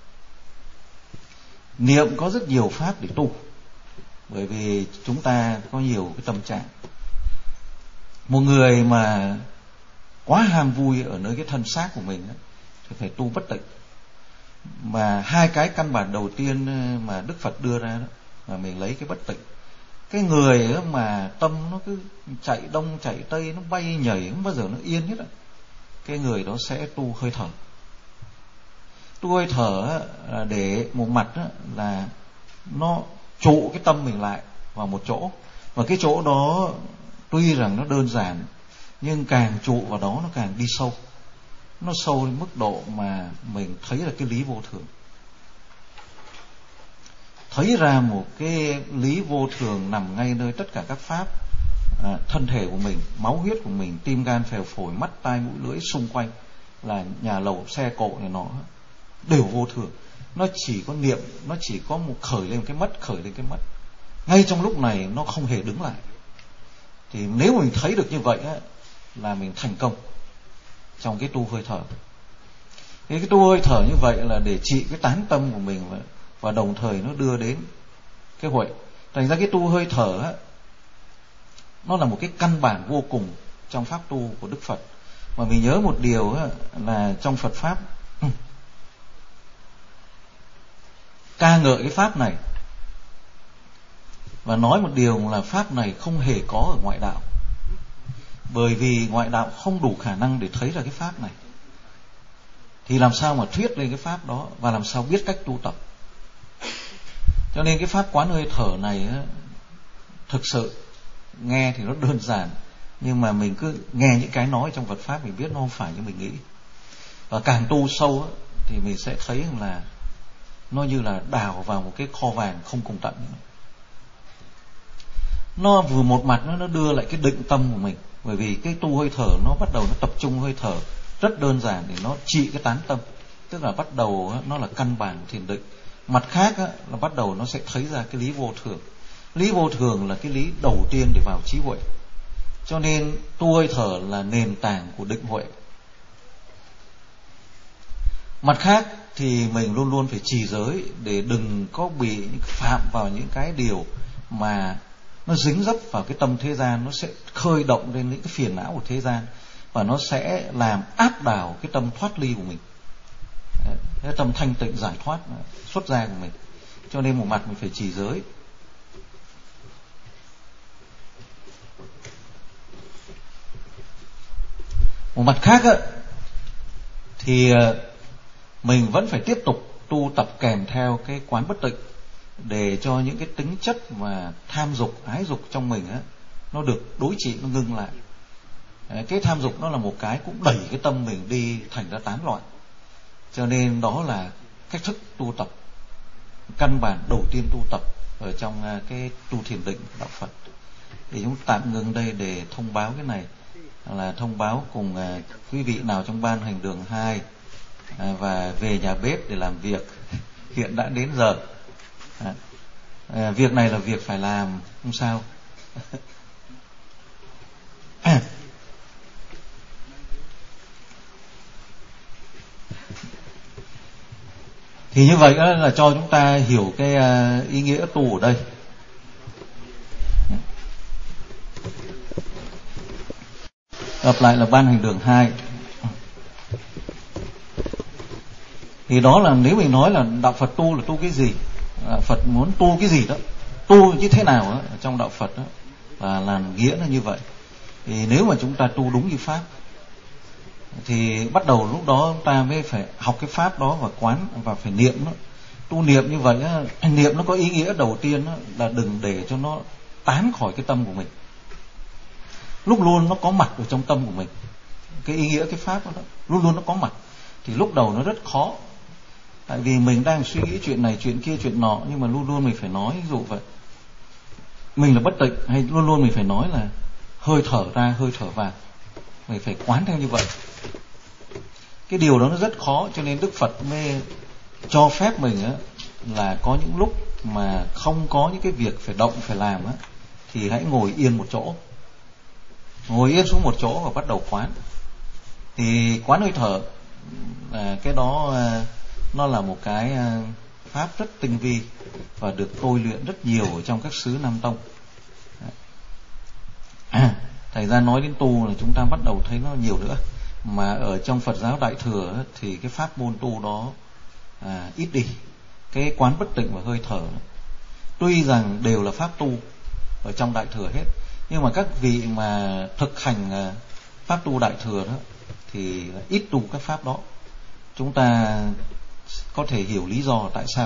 Niệm có rất nhiều pháp để tu, bởi vì chúng ta có nhiều cái tâm trạng. Một người mà quá ham vui ở nơi cái thân xác của mình thì phải tu bất tịnh. Mà hai cái căn bản đầu tiên mà Đức Phật đưa ra đó là mình lấy cái bất tịnh. Cái người đó mà tâm nó cứ chạy đông chạy tây, nó bay nhảy, không bao giờ nó yên hết á, cái người đó sẽ tu hơi thở. Tu hơi thở để một mặt là nó trụ cái tâm mình lại vào một chỗ, và cái chỗ đó tuy rằng nó đơn giản, nhưng càng trụ vào đó nó càng đi sâu. Nó sâu đến mức độ mà mình thấy là cái lý vô thường, thấy ra một cái lý vô thường nằm ngay nơi tất cả các pháp thân thể của mình, máu huyết của mình, tim gan phèo phổi, mắt tai mũi lưỡi xung quanh là nhà lầu xe cộ này nó đều vô thường. Nó chỉ có niệm, nó chỉ có một khởi lên cái mất. Ngay trong lúc này nó không hề đứng lại. Thì nếu mình thấy được như vậy là mình thành công trong cái tu hơi thở. Cái tu hơi thở như vậy là để trị cái tán tâm của mình, và đồng thời nó đưa đến cái huệ. Thành ra cái tu hơi thở nó là một cái căn bản vô cùng trong pháp tu của Đức Phật. Mà mình nhớ một điều là trong Phật pháp ca ngợi cái pháp này, và nói một điều là pháp này không hề có ở ngoại đạo, bởi vì ngoại đạo không đủ khả năng để thấy ra cái pháp này. Thì làm sao mà thuyết lên cái pháp đó, và làm sao biết cách tu tập. Cho nên cái pháp quán hơi thở này thực sự nghe thì nó đơn giản, nhưng mà mình cứ nghe những cái nói trong Phật pháp mình biết nó không phải như mình nghĩ. Và càng tu sâu thì mình sẽ thấy là nó như là đào vào một cái kho vàng không cùng tận. Nó vừa một mặt nó đưa lại cái định tâm của mình, bởi vì cái tu hơi thở nó bắt đầu nó tập trung hơi thở rất đơn giản để nó trị cái tán tâm. Tức là bắt đầu nó là căn bản của thiền định. Mặt khác là bắt đầu nó sẽ thấy ra cái lý vô thường. Lý vô thường là cái lý đầu tiên để vào trí huệ. Cho nên tu hơi thở là nền tảng của định huệ. Mặt khác thì mình luôn luôn phải trì giới để đừng có bị phạm vào những cái điều mà nó dính dấp vào cái tâm thế gian. Nó sẽ khơi động lên những cái phiền não của thế gian, và nó sẽ làm áp đảo cái tâm thoát ly của mình, cái tâm thanh tịnh giải thoát xuất ra của mình. Cho nên một mặt mình phải trì giới. Một mặt khác á, thì mình vẫn phải tiếp tục tu tập kèm theo cái quán bất tịnh, để cho những cái tính chất mà tham dục, ái dục trong mình á, nó được đối trị, nó ngưng lại. Cái tham dục nó là một cái cũng đẩy cái tâm mình đi thành ra tán loạn. Cho nên đó là cách thức tu tập căn bản đầu tiên tu tập ở trong cái tu thiền định đạo Phật. Thì chúng tạm ngừng đây để thông báo cái này, là thông báo cùng quý vị nào trong ban hành đường 2 và về nhà bếp để làm việc. Hiện đã đến giờ. Việc này là việc phải làm, không sao. Thì như vậy đó là cho chúng ta hiểu cái ý nghĩa tu ở đây. Gặp lại là ban hành đường 2. Thì đó là nếu mình nói là đạo Phật tu là tu cái gì, Phật muốn tu cái gì đó, tu như thế nào đó, ở trong đạo Phật đó, là nghĩa là như vậy. Thì nếu mà chúng ta tu đúng như pháp thì bắt đầu lúc đó chúng ta mới phải học cái pháp đó và quán và phải niệm nó. Tu niệm như vậy á, niệm nó có ý nghĩa đầu tiên á, là đừng để cho nó tán khỏi cái tâm của mình, lúc luôn nó có mặt ở trong tâm của mình. Cái ý nghĩa cái pháp đó, luôn luôn nó có mặt. Thì lúc đầu nó rất khó, tại vì mình đang suy nghĩ chuyện này chuyện kia chuyện nọ, nhưng mà luôn luôn mình phải nói, ví dụ vậy, mình là bất tịnh, hay luôn luôn mình phải nói là hơi thở ra hơi thở vào, mình phải quán theo như vậy. Cái điều đó nó rất khó, cho nên Đức Phật mới cho phép mình á, là có những lúc mà không có những cái việc phải động phải làm á, thì hãy ngồi yên một chỗ, ngồi yên xuống một chỗ và bắt đầu quán. Thì quán hơi thở, cái đó nó là một cái pháp rất tinh vi và được tôi luyện rất nhiều ở trong các xứ Nam Tông. Thành ra nói đến tu là chúng ta bắt đầu thấy nó nhiều nữa. Mà ở trong Phật giáo Đại Thừa thì cái pháp môn tu đó ít đi. Cái quán bất tịnh và hơi thở tuy rằng đều là pháp tu ở trong Đại Thừa hết, nhưng mà các vị mà thực hành pháp tu Đại Thừa đó thì ít tu các pháp đó. Chúng ta có thể hiểu lý do tại sao.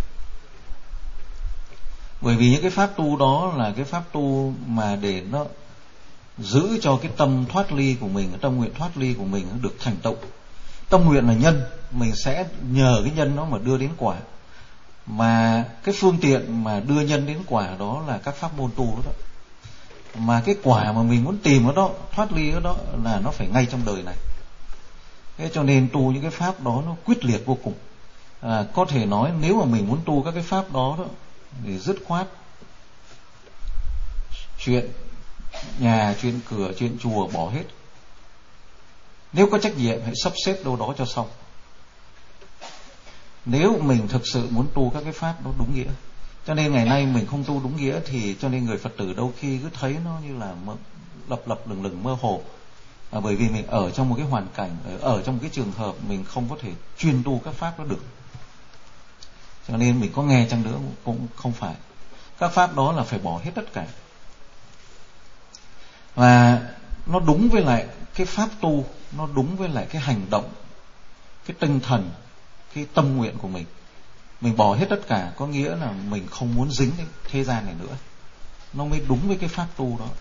Bởi vì những cái pháp tu đó là cái pháp tu mà để nó giữ cho cái tâm thoát ly của mình, tâm nguyện thoát ly của mình được thành tựu. Tâm nguyện là nhân, mình sẽ nhờ cái nhân đó mà đưa đến quả. Mà cái phương tiện mà đưa nhân đến quả đó là các pháp môn tu đó. Mà cái quả mà mình muốn tìm ở đó, thoát ly ở đó, là nó phải ngay trong đời này. Thế cho nên tu những cái pháp đó nó quyết liệt vô cùng. Có thể nói nếu mà mình muốn tu các cái pháp đó, thì dứt khoát chuyện nhà, chuyện cửa, chuyện chùa bỏ hết. Nếu có trách nhiệm hãy sắp xếp đâu đó cho xong. Nếu mình thực sự muốn tu các cái pháp đó đúng nghĩa. Cho nên ngày nay mình không tu đúng nghĩa, thì cho nên người Phật tử đôi khi cứ thấy nó như là lập lừng lừng mơ hồ. Bởi vì mình ở trong một cái hoàn cảnh, ở trong một cái trường hợp mình không có thể chuyên tu các pháp đó được. Cho nên mình có nghe chăng nữa cũng không phải. Các pháp đó là phải bỏ hết tất cả. Và nó đúng với lại cái pháp tu, nó đúng với lại cái hành động, cái tinh thần, cái tâm nguyện của mình. Mình bỏ hết tất cả có nghĩa là mình không muốn dính đến thế gian này nữa. Nó mới đúng với cái pháp tu đó.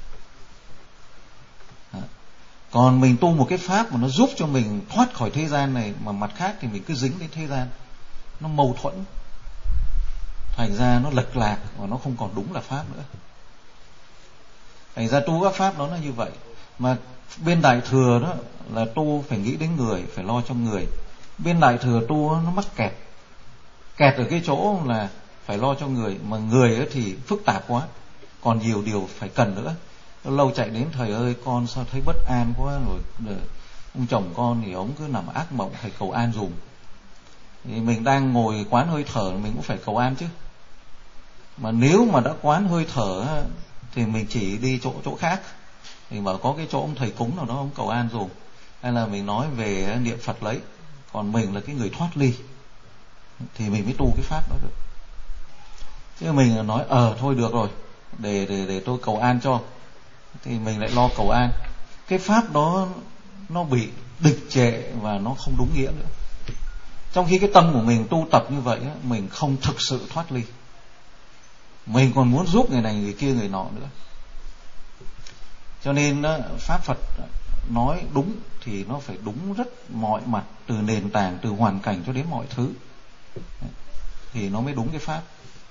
Còn mình tu một cái pháp mà nó giúp cho mình thoát khỏi thế gian này, mà mặt khác thì mình cứ dính đến thế gian, nó mâu thuẫn, thành ra nó lệch lạc và nó không còn đúng là pháp nữa. Thành ra tu các pháp đó là như vậy. Mà bên Đại Thừa đó là tu phải nghĩ đến người, phải lo cho người. Bên Đại Thừa tu nó mắc kẹt ở cái chỗ là phải lo cho người, mà người ấy thì phức tạp quá, còn nhiều điều phải cần nữa. Lâu chạy đến thầy ơi con sao thấy bất an quá, rồi ông chồng con thì ông cứ nằm ác mộng, thầy cầu an dùm. Thì mình đang ngồi quán hơi thở mình cũng phải cầu an chứ. Mà nếu mà đã quán hơi thở thì mình chỉ đi chỗ khác, mình bảo có cái chỗ ông thầy cúng nào đó ông cầu an dùm, hay là mình nói về niệm Phật lấy. Còn mình là cái người thoát ly thì mình mới tu cái pháp đó được. Chứ mình nói thôi được rồi, để tôi cầu an cho, thì mình lại lo cầu an. Cái pháp đó nó bị địch trệ và nó không đúng nghĩa nữa. Trong khi cái tâm của mình tu tập như vậy, mình không thực sự thoát ly, mình còn muốn giúp người này người kia người nọ nữa. Cho nên Pháp Phật nói đúng thì nó phải đúng rất mọi mặt, từ nền tảng, từ hoàn cảnh cho đến mọi thứ, thì nó mới đúng cái Pháp.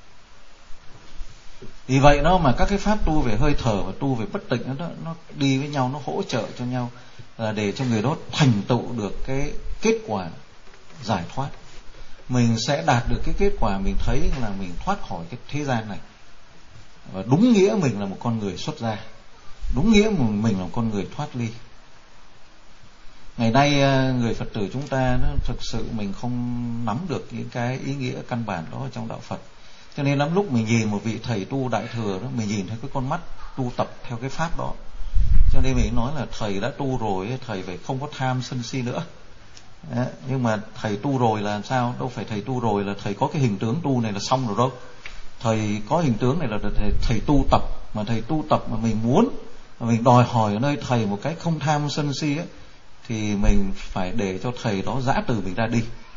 Vì vậy đó mà các cái Pháp tu về hơi thở và tu về bất tịnh đó, nó đi với nhau, nó hỗ trợ cho nhau, để cho người đó thành tựu được cái kết quả giải thoát. Mình sẽ đạt được cái kết quả mình thấy là mình thoát khỏi cái thế gian này, và đúng nghĩa mình là một con người xuất gia, đúng nghĩa mình là một con người thoát ly. Ngày nay người Phật tử chúng ta nó thực sự mình không nắm được những cái ý nghĩa căn bản đó trong đạo Phật. Cho nên lắm lúc mình nhìn một vị thầy tu đại thừa đó, mình nhìn thấy cái con mắt tu tập theo cái pháp đó. Cho nên mình nói là thầy đã tu rồi, thầy phải không có tham sân si nữa. Đấy, nhưng mà thầy tu rồi là sao? Đâu phải thầy tu rồi là thầy có cái hình tướng tu này là xong rồi đâu. Thầy có hình tướng này là thầy tu tập. Mà thầy tu tập mà mình muốn, mà mình đòi hỏi ở nơi thầy một cái không tham sân si ấy, thì mình phải để cho thầy đó giã từ mình ra đi.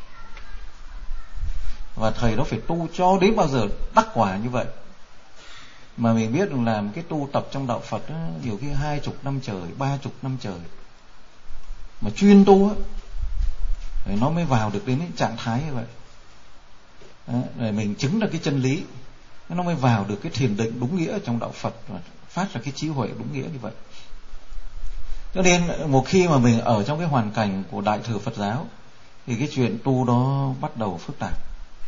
Và thầy đó phải tu cho đến bao giờ đắc quả như vậy. Mà mình biết là làm cái tu tập trong đạo Phật đó, nhiều khi 20 năm trời, 30 năm trời mà chuyên tu á, thì nó mới vào được đến cái trạng thái như vậy. Đó, để mình chứng được cái chân lý, nó mới vào được cái thiền định đúng nghĩa trong đạo Phật và phát ra cái trí huệ đúng nghĩa như vậy. Cho nên một khi mà mình ở trong cái hoàn cảnh của Đại thừa Phật giáo thì cái chuyện tu đó bắt đầu phức tạp.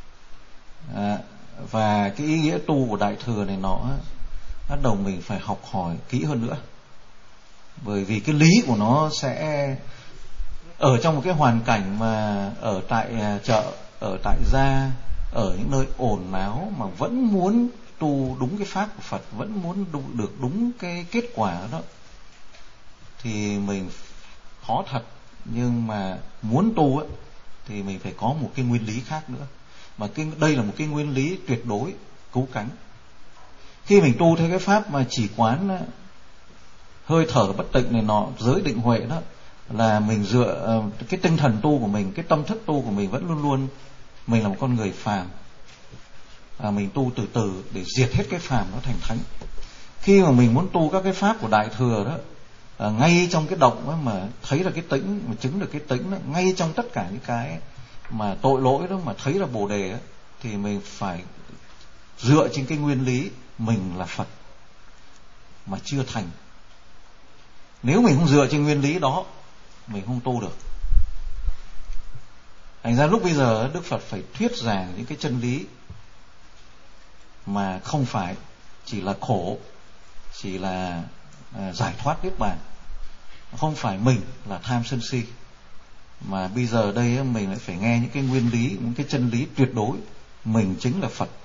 Và cái ý nghĩa tu của Đại thừa này nó bắt đầu mình phải học hỏi kỹ hơn nữa. Bởi vì cái lý của nó sẽ ở trong một cái hoàn cảnh mà ở tại chợ, ở tại gia, ở những nơi ồn ào mà vẫn muốn tu đúng cái pháp của Phật, vẫn muốn được đúng cái kết quả đó, thì mình khó thật. Nhưng mà muốn tu ấy, thì mình phải có một cái nguyên lý khác nữa. Mà đây là một cái nguyên lý tuyệt đối cứu cánh. Khi mình tu theo cái pháp mà chỉ quán hơi thở bất tịnh này nọ, giới định huệ đó, là mình dựa cái tinh thần tu của mình, cái tâm thức tu của mình vẫn luôn luôn mình là một con người phàm, mình tu từ từ để diệt hết cái phàm nó thành thánh. Khi mà mình muốn tu các cái pháp của Đại thừa đó, ngay trong cái động đó mà thấy là cái tĩnh, mà chứng được cái tĩnh đó, ngay trong tất cả những cái mà tội lỗi đó mà thấy là Bồ Đề đó, thì mình phải dựa trên cái nguyên lý mình là Phật mà chưa thành. Nếu mình không dựa trên nguyên lý đó, mình không tu được. Thành ra lúc bây giờ Đức Phật phải thuyết giảng những cái chân lý mà không phải chỉ là khổ, chỉ là giải thoát niết bàn, không phải mình là tham sân si, mà bây giờ đây mình lại phải nghe những cái nguyên lý, những cái chân lý tuyệt đối, mình chính là Phật.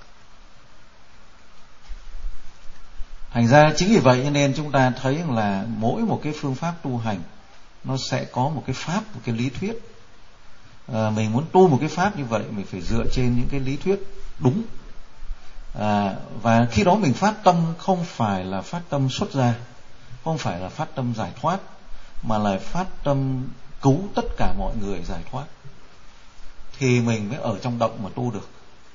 Thành ra chính vì vậy nên chúng ta thấy là mỗi một cái phương pháp tu hành nó sẽ có một cái pháp, một cái lý thuyết. Mình muốn tu một cái pháp như vậy, mình phải dựa trên những cái lý thuyết đúng. Và khi đó mình phát tâm không phải là phát tâm xuất gia, không phải là phát tâm giải thoát, mà là phát tâm cứu tất cả mọi người giải thoát, thì mình mới ở trong động mà tu được.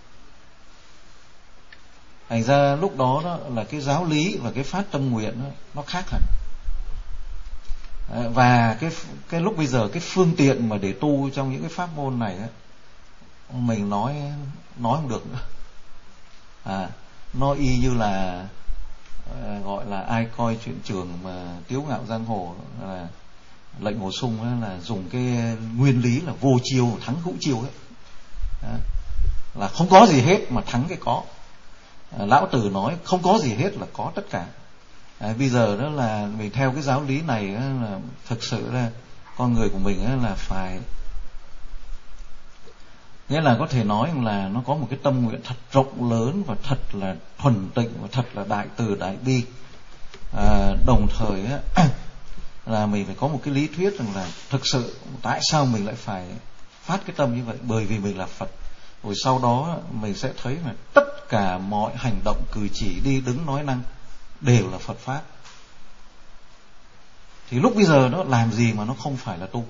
Thành ra lúc đó, là cái giáo lý và cái phát tâm nguyện đó, nó khác hẳn. Và cái lúc bây giờ cái phương tiện mà để tu trong những cái pháp môn này ấy, mình nói không được nữa. Nó y như là gọi là ai coi chuyện trường mà Tiếu Ngạo Giang Hồ, là lệnh Hồ Sung ấy, là dùng cái nguyên lý là vô chiêu thắng hữu chiêu ấy. Là không có gì hết mà thắng cái có. Lão Tử nói không có gì hết là có tất cả. Bây giờ đó là mình theo cái giáo lý này là thực sự là con người của mình là phải, nghĩa là có thể nói là nó có một cái tâm nguyện thật rộng lớn và thật là thuần tịnh và thật là đại từ đại bi. Đồng thời là mình phải có một cái lý thuyết rằng là thực sự tại sao mình lại phải phát cái tâm như vậy, bởi vì mình là Phật. Rồi sau đó mình sẽ thấy là tất cả mọi hành động cử chỉ, đi đứng nói năng đều là Phật pháp. thì lúc bây giờ nó làm gì mà nó không phải là tu.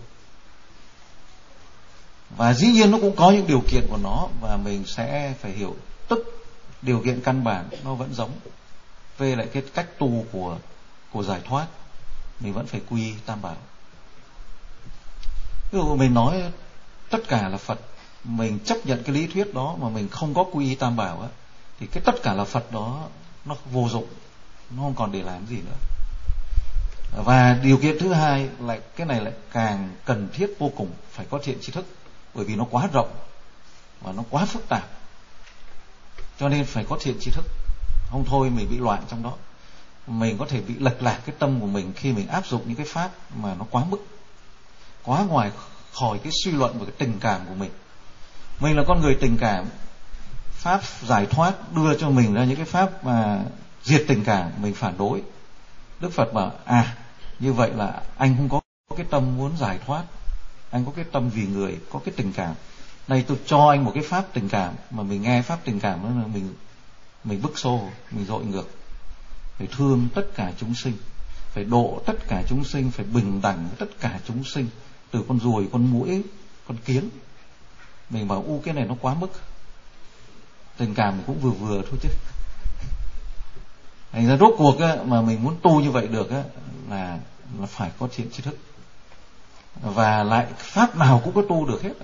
Và dĩ nhiên nó cũng có những điều kiện của nó, và mình sẽ phải hiểu tức điều kiện căn bản nó vẫn giống. Về lại cái cách tu của giải thoát, mình vẫn phải quy tam bảo. Ví dụ mình nói tất cả là Phật, mình chấp nhận cái lý thuyết đó mà mình không có quy y tam bảo á, thì cái tất cả là Phật đó nó vô dụng, nó không còn để làm gì nữa. Và điều kiện thứ hai là cái này lại càng cần thiết vô cùng, phải có thiện tri thức, bởi vì nó quá rộng và nó quá phức tạp, cho nên phải có thiện tri thức. Không thôi mình bị loạn trong đó, mình có thể bị lệch lạc cái tâm của mình khi mình áp dụng những cái pháp mà nó quá mức, quá ngoài khỏi cái suy luận và cái tình cảm của mình. Mình là con người tình cảm, pháp giải thoát đưa cho mình ra những cái pháp mà diệt tình cảm, mình phản đối. Đức Phật bảo như vậy là anh không có cái tâm muốn giải thoát, anh có cái tâm vì người, có cái tình cảm. Này tôi cho anh một cái pháp tình cảm, mà mình nghe pháp tình cảm đó là mình bức xô, mình dội ngược. Phải thương tất cả chúng sinh, phải độ tất cả chúng sinh, phải bình đẳng tất cả chúng sinh, từ con ruồi, con muỗi, con kiến. Mình bảo cái này nó quá mức, tình cảm cũng vừa vừa thôi chứ. Thành ra rốt cuộc mà mình muốn tu như vậy được là phải có thiện tri thức, và lại pháp nào cũng có tu được hết.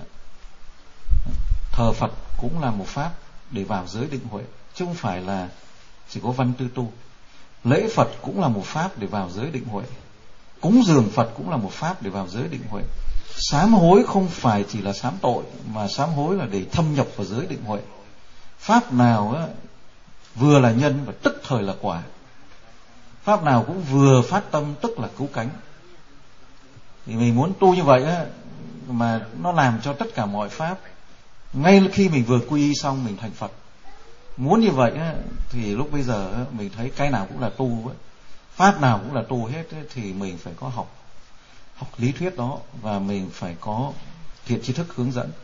Thờ Phật cũng là một pháp để vào giới định huệ, chứ không phải là chỉ có văn tư tu. Lễ Phật cũng là một pháp để vào giới định huệ, cúng dường Phật cũng là một pháp để vào giới định huệ. Sám hối không phải chỉ là sám tội, mà sám hối là để thâm nhập vào giới định huệ. Pháp nào vừa là nhân và tức thời là quả, pháp nào cũng vừa phát tâm tức là cứu cánh. Thì mình muốn tu như vậy mà nó làm cho tất cả mọi pháp, ngay khi mình vừa quy y xong mình thành Phật. Muốn như vậy thì lúc bây giờ mình thấy cái nào cũng là tu, pháp nào cũng là tu hết, thì mình phải có học lý thuyết đó, và mình phải có thiện tri thức hướng dẫn.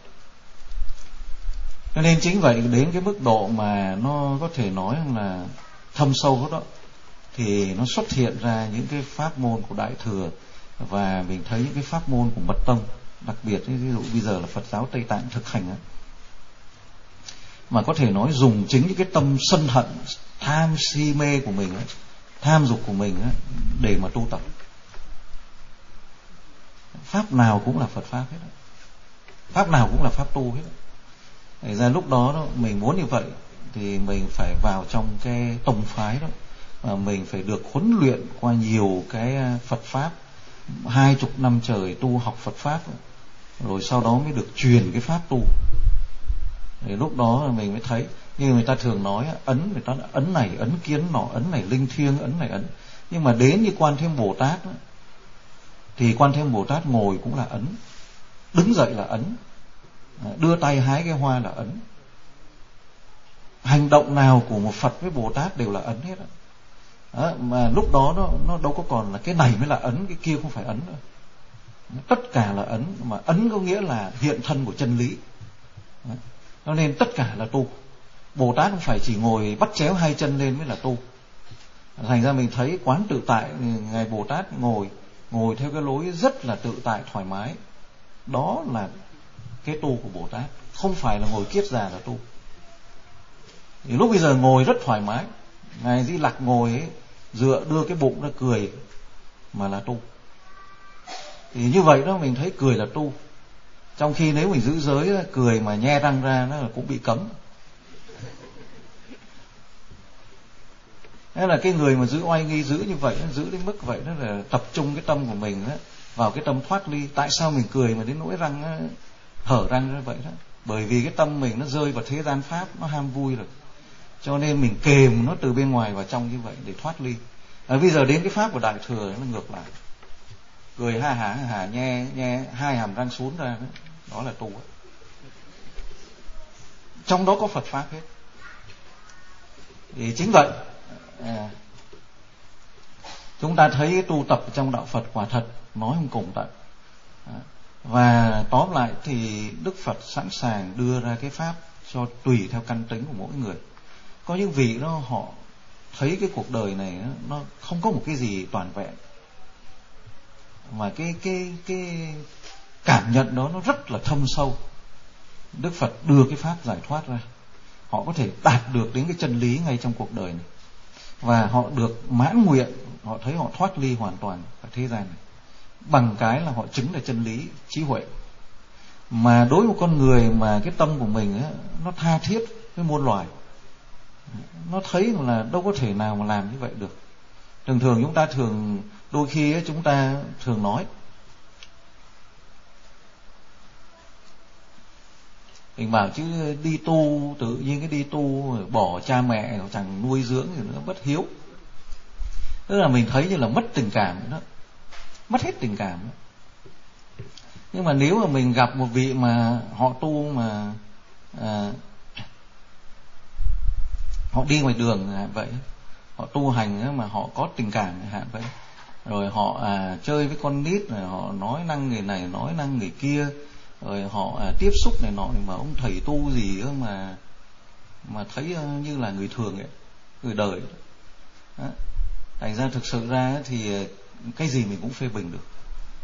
Cho nên chính vậy, đến cái mức độ mà nó có thể nói là thâm sâu đó, thì nó xuất hiện ra những cái pháp môn của Đại Thừa, và mình thấy những cái pháp môn của Mật Tông, đặc biệt ví dụ bây giờ là Phật giáo Tây Tạng thực hành mà có thể nói dùng chính những cái tâm sân hận, tham si mê của mình, tham dục của mình để mà tu tập. Pháp nào cũng là Phật pháp hết, pháp nào cũng là pháp tu hết. Thành ra lúc đó mình muốn như vậy thì mình phải vào trong cái tông phái đó, và mình phải được huấn luyện qua nhiều cái Phật pháp, 20 năm trời tu học Phật pháp, rồi sau đó mới được truyền cái pháp tu. Thì lúc đó mình mới thấy, như người ta thường nói người ta ấn này ấn kiến nọ, ấn này linh thiêng, ấn này ấn. Nhưng mà đến như Quan Thế Âm Bồ Tát thì Quan Thế Âm Bồ Tát ngồi cũng là ấn, đứng dậy là ấn, đưa tay hái cái hoa là ấn. Hành động nào của một Phật với Bồ Tát đều là ấn hết đó, mà lúc đó nó đâu có còn là cái này mới là ấn, cái kia không phải ấn nữa. Tất cả là ấn, mà ấn có nghĩa là hiện thân của chân lý. Cho nên tất cả là tu. Bồ Tát không phải chỉ ngồi bắt chéo hai chân lên mới là tu. Thành ra mình thấy quán tự tại, ngài Bồ Tát ngồi theo cái lối rất là tự tại thoải mái. Đó là cái tu của Bồ Tát, không phải là ngồi kiết già là tu. Thì lúc bây giờ ngồi rất thoải mái, ngài Di Lặc ngồi dựa đưa cái bụng ra cười mà là tu. Thì như vậy đó, mình thấy cười là tu. Trong khi nếu mình giữ giới cười mà nhe răng ra nó cũng bị cấm. Thế là cái người mà giữ oai nghi, giữ như vậy, giữ đến mức vậy đó là tập trung cái tâm của mình vào cái tâm thoát ly. Tại sao mình cười mà đến nỗi răng hở răng như vậy đó? Bởi vì cái tâm mình nó rơi vào thế gian pháp, nó ham vui rồi, cho nên mình kềm nó từ bên ngoài vào trong như vậy để thoát ly. Bây giờ đến cái pháp của Đại Thừa nó ngược lại, cười ha hả nhe hai hàm răng xuống ra đó là tu. Trong đó có Phật pháp hết. Thì chính vậy, chúng ta thấy tu tập trong đạo Phật quả thật nói không cùng tận. Và tóm lại thì Đức Phật sẵn sàng đưa ra cái pháp cho tùy theo căn tính của mỗi người. Có những vị họ thấy cái cuộc đời này nó không có một cái gì toàn vẹn, mà cái cảm nhận đó nó rất là thâm sâu. Đức Phật đưa cái pháp giải thoát ra, họ có thể đạt được đến cái chân lý ngay trong cuộc đời này, và họ được mãn nguyện, họ thấy họ thoát ly hoàn toàn ở thế gian này bằng cái là họ chứng được chân lý trí huệ. Mà đối với con người mà cái tâm của mình ấy, nó tha thiết với muôn loài, nó thấy là đâu có thể nào mà làm như vậy được. Thường chúng ta đôi khi ấy, chúng ta thường nói mình bảo chứ đi tu tự nhiên cái đi tu bỏ cha mẹ chẳng nuôi dưỡng thì nó bất hiếu. Tức là mình thấy như là mất tình cảm đó, mất hết tình cảm đó. Nhưng mà nếu mà mình gặp một vị mà họ tu mà họ đi ngoài đường vậy, họ tu hành mà họ có tình cảm hạn vậy, rồi họ chơi với con nít, rồi họ nói năng người này nói năng người kia, rồi họ tiếp xúc này nọ, mà ông thầy tu gì mà thấy như là người thường ấy, người đời đó. Thành ra thực sự ra thì cái gì mình cũng phê bình được.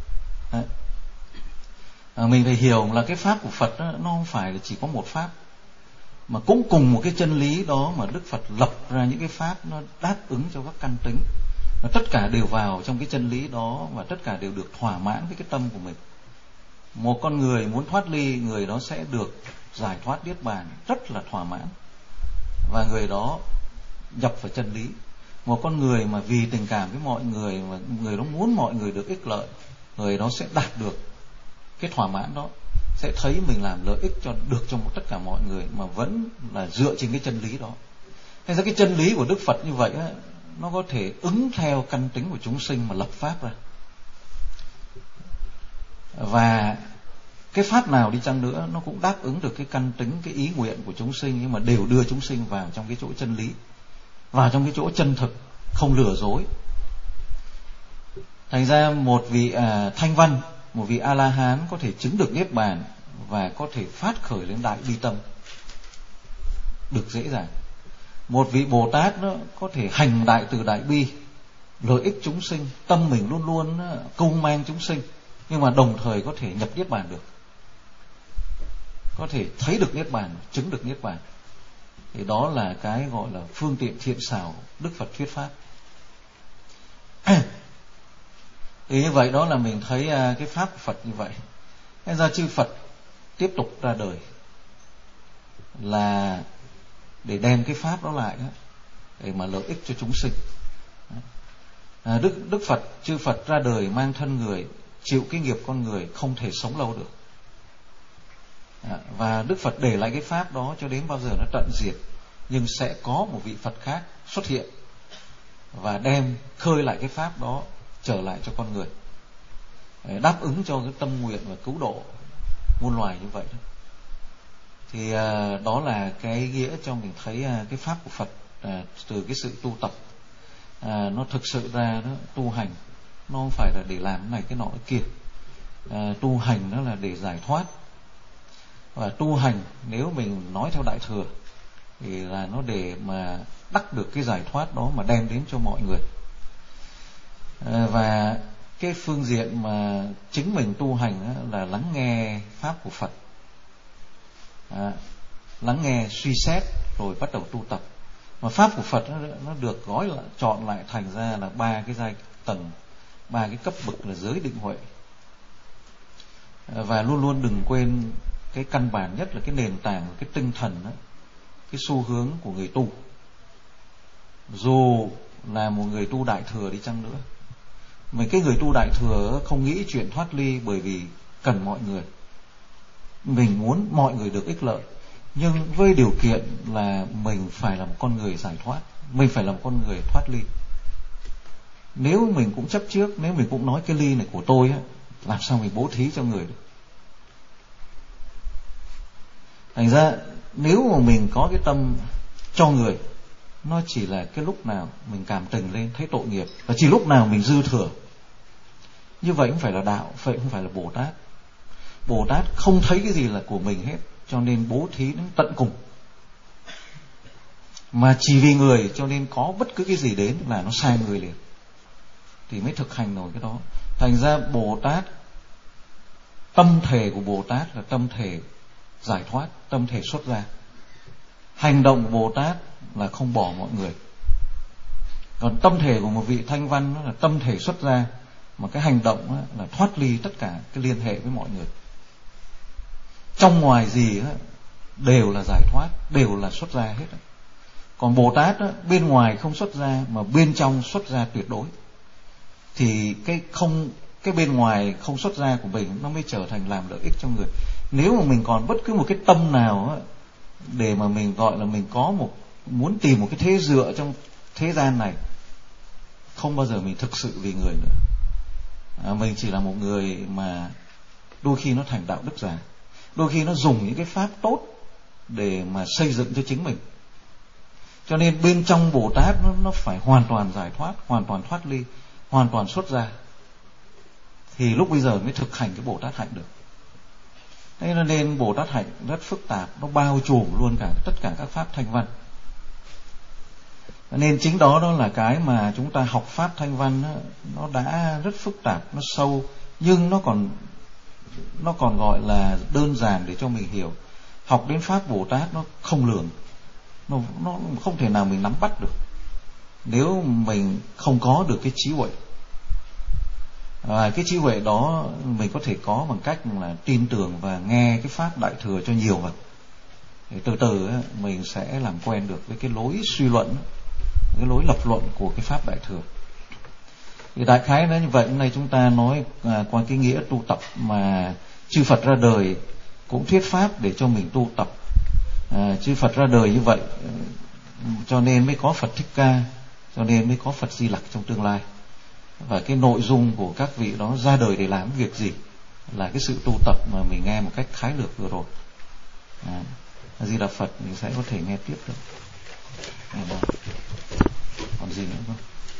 Mình phải hiểu là cái pháp của Phật đó, nó không phải là chỉ có một pháp, mà cũng cùng một cái chân lý đó mà Đức Phật lập ra những cái pháp nó đáp ứng cho các căn tính, và tất cả đều vào trong cái chân lý đó, và tất cả đều được thỏa mãn với cái tâm của mình. Một con người muốn thoát ly, người đó sẽ được giải thoát niết bàn rất là thỏa mãn, và người đó nhập vào chân lý. Một con người mà vì tình cảm với mọi người, mà người đó muốn mọi người được ích lợi, người đó sẽ đạt được cái thỏa mãn đó, sẽ thấy mình làm lợi ích được cho tất cả mọi người, mà vẫn là dựa trên cái chân lý đó. Thế ra cái chân lý của Đức Phật như vậy á, nó có thể ứng theo căn tính của chúng sinh mà lập pháp ra. Và cái pháp nào đi chăng nữa nó cũng đáp ứng được cái căn tính, cái ý nguyện của chúng sinh, nhưng mà đều đưa chúng sinh vào trong cái chỗ chân lý, vào trong cái chỗ chân thực, không lừa dối. Thành ra một vị thanh văn, một vị A-la-hán có thể chứng được niết bàn và có thể phát khởi lên đại bi tâm được dễ dàng. Một vị Bồ Tát nó có thể hành đại từ đại bi, lợi ích chúng sinh, tâm mình luôn luôn cầu mang chúng sinh, nhưng mà đồng thời có thể nhập niết bàn được, có thể thấy được niết bàn, chứng được niết bàn. Thì đó là cái gọi là phương tiện thiện xảo Đức Phật thuyết pháp. Thì như vậy đó là mình thấy cái pháp của Phật như vậy. Thế ra chư Phật tiếp tục ra đời là để đem cái pháp đó lại đó, để mà lợi ích cho chúng sinh. Đức Phật, chư Phật ra đời mang thân người, chịu cái nghiệp con người, không thể sống lâu được. Và Đức Phật để lại cái pháp đó cho đến bao giờ nó tận diệt, nhưng sẽ có một vị Phật khác xuất hiện và đem khơi lại cái pháp đó trở lại cho con người, đáp ứng cho cái tâm nguyện và cứu độ muôn loài như vậy đó. Thì đó là cái nghĩa cho mình thấy cái pháp của Phật từ cái sự tu tập, nó thực sự ra đó, tu hành nó không phải là để làm cái này cái nọ cái kia. Tu hành nó là để giải thoát, và tu hành nếu mình nói theo Đại Thừa thì là nó để mà đắc được cái giải thoát đó mà đem đến cho mọi người. Và cái phương diện mà chính mình tu hành là lắng nghe pháp của Phật, lắng nghe suy xét rồi bắt đầu tu tập. Mà pháp của Phật nó được gói lại, chọn lại thành ra là 3 cái giai tầng, 3 cái cấp bậc là giới định huệ. Và luôn luôn đừng quên cái căn bản nhất là cái nền tảng, cái tinh thần đó, cái xu hướng của người tu. Dù là một người tu Đại Thừa đi chăng nữa, cái người tu Đại Thừa không nghĩ chuyện thoát ly bởi vì cần mọi người, mình muốn mọi người được ích lợi, nhưng với điều kiện là mình phải là một con người giải thoát, mình phải là một con người thoát ly. Nếu mình cũng chấp trước, nếu mình cũng nói cái ly này của tôi á, làm sao mình bố thí cho người được. Thành ra nếu mà mình có cái tâm cho người, nó chỉ là cái lúc nào mình cảm tình lên thấy tội nghiệp, và chỉ lúc nào mình dư thừa. Như vậy không phải là đạo, vậy không phải là Bồ Tát. Bồ Tát không thấy cái gì là của mình hết, cho nên bố thí đến tận cùng. Mà chỉ vì người cho nên có bất cứ cái gì đến là nó sai người liền, thì mới thực hành nổi cái đó. Thành ra Bồ Tát, tâm thể của Bồ Tát là tâm thể giải thoát, tâm thể xuất gia. Hành động của Bồ Tát là không bỏ mọi người. Còn tâm thể của một vị thanh văn là tâm thể xuất gia, mà cái hành động là thoát ly tất cả cái liên hệ với mọi người. Trong ngoài gì đều là giải thoát, đều là xuất gia hết. Còn Bồ Tát bên ngoài không xuất gia mà bên trong xuất gia tuyệt đối. Thì cái bên ngoài không xuất gia của mình nó mới trở thành làm lợi ích cho người. Nếu mà mình còn bất cứ một cái tâm nào để mà mình gọi là mình có muốn tìm một cái thế dựa trong thế gian này, không bao giờ mình thực sự vì người nữa. Mình chỉ là một người mà đôi khi nó thành đạo đức giả, đôi khi nó dùng những cái pháp tốt để mà xây dựng cho chính mình. Cho nên bên trong Bồ Tát nó phải hoàn toàn giải thoát, hoàn toàn thoát ly, hoàn toàn xuất gia, thì lúc bây giờ mới thực hành cái Bồ Tát hạnh được. Thế nên Bồ Tát hạnh rất phức tạp, nó bao trùm luôn cả tất cả các pháp thanh văn. Nên chính đó là cái mà chúng ta học pháp thanh văn nó đã rất phức tạp, nó sâu, nhưng nó còn gọi là đơn giản để cho mình hiểu. Học đến pháp Bồ Tát nó không lường, nó không thể nào mình nắm bắt được nếu mình không có được cái trí huệ. Cái trí huệ đó mình có thể có bằng cách là tin tưởng và nghe cái pháp Đại Thừa cho nhiều vào. Thì từ từ mình sẽ làm quen được với cái lối suy luận, cái lối lập luận của cái pháp Đại Thừa. Thì đại khái là như vậy. Hôm nay chúng ta nói qua cái nghĩa tu tập mà chư Phật ra đời cũng thuyết pháp để cho mình tu tập. Chư Phật ra đời như vậy cho nên mới có Phật Thích Ca, cho nên mới có Phật Di Lặc trong tương lai. Và cái nội dung của các vị đó ra đời để làm việc gì là cái sự tu tập mà mình nghe một cách khái lược vừa rồi. Di Đà Phật mình sẽ có thể nghe tiếp được. Còn gì nữa không?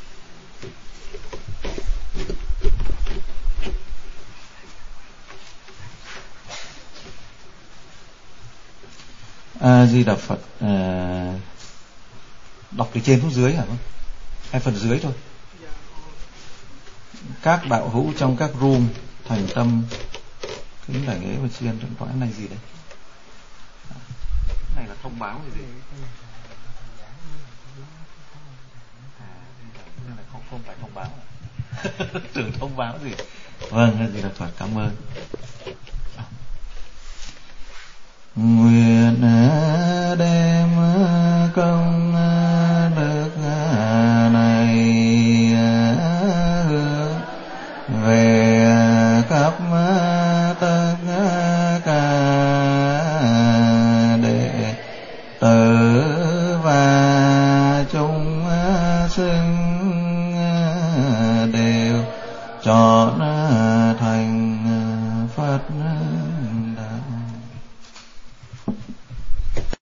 Di Đà Phật. Đọc từ trên xuống dưới hả? Hay phần dưới thôi? Các đạo hữu trong các room thành tâm kính đại lễ và tri ân trọng toán. Này gì đấy? Cái này là thông báo gì? Này không phải thông báo. Tưởng thông báo gì? Vâng, Di Đà Phật cảm ơn. Nguyện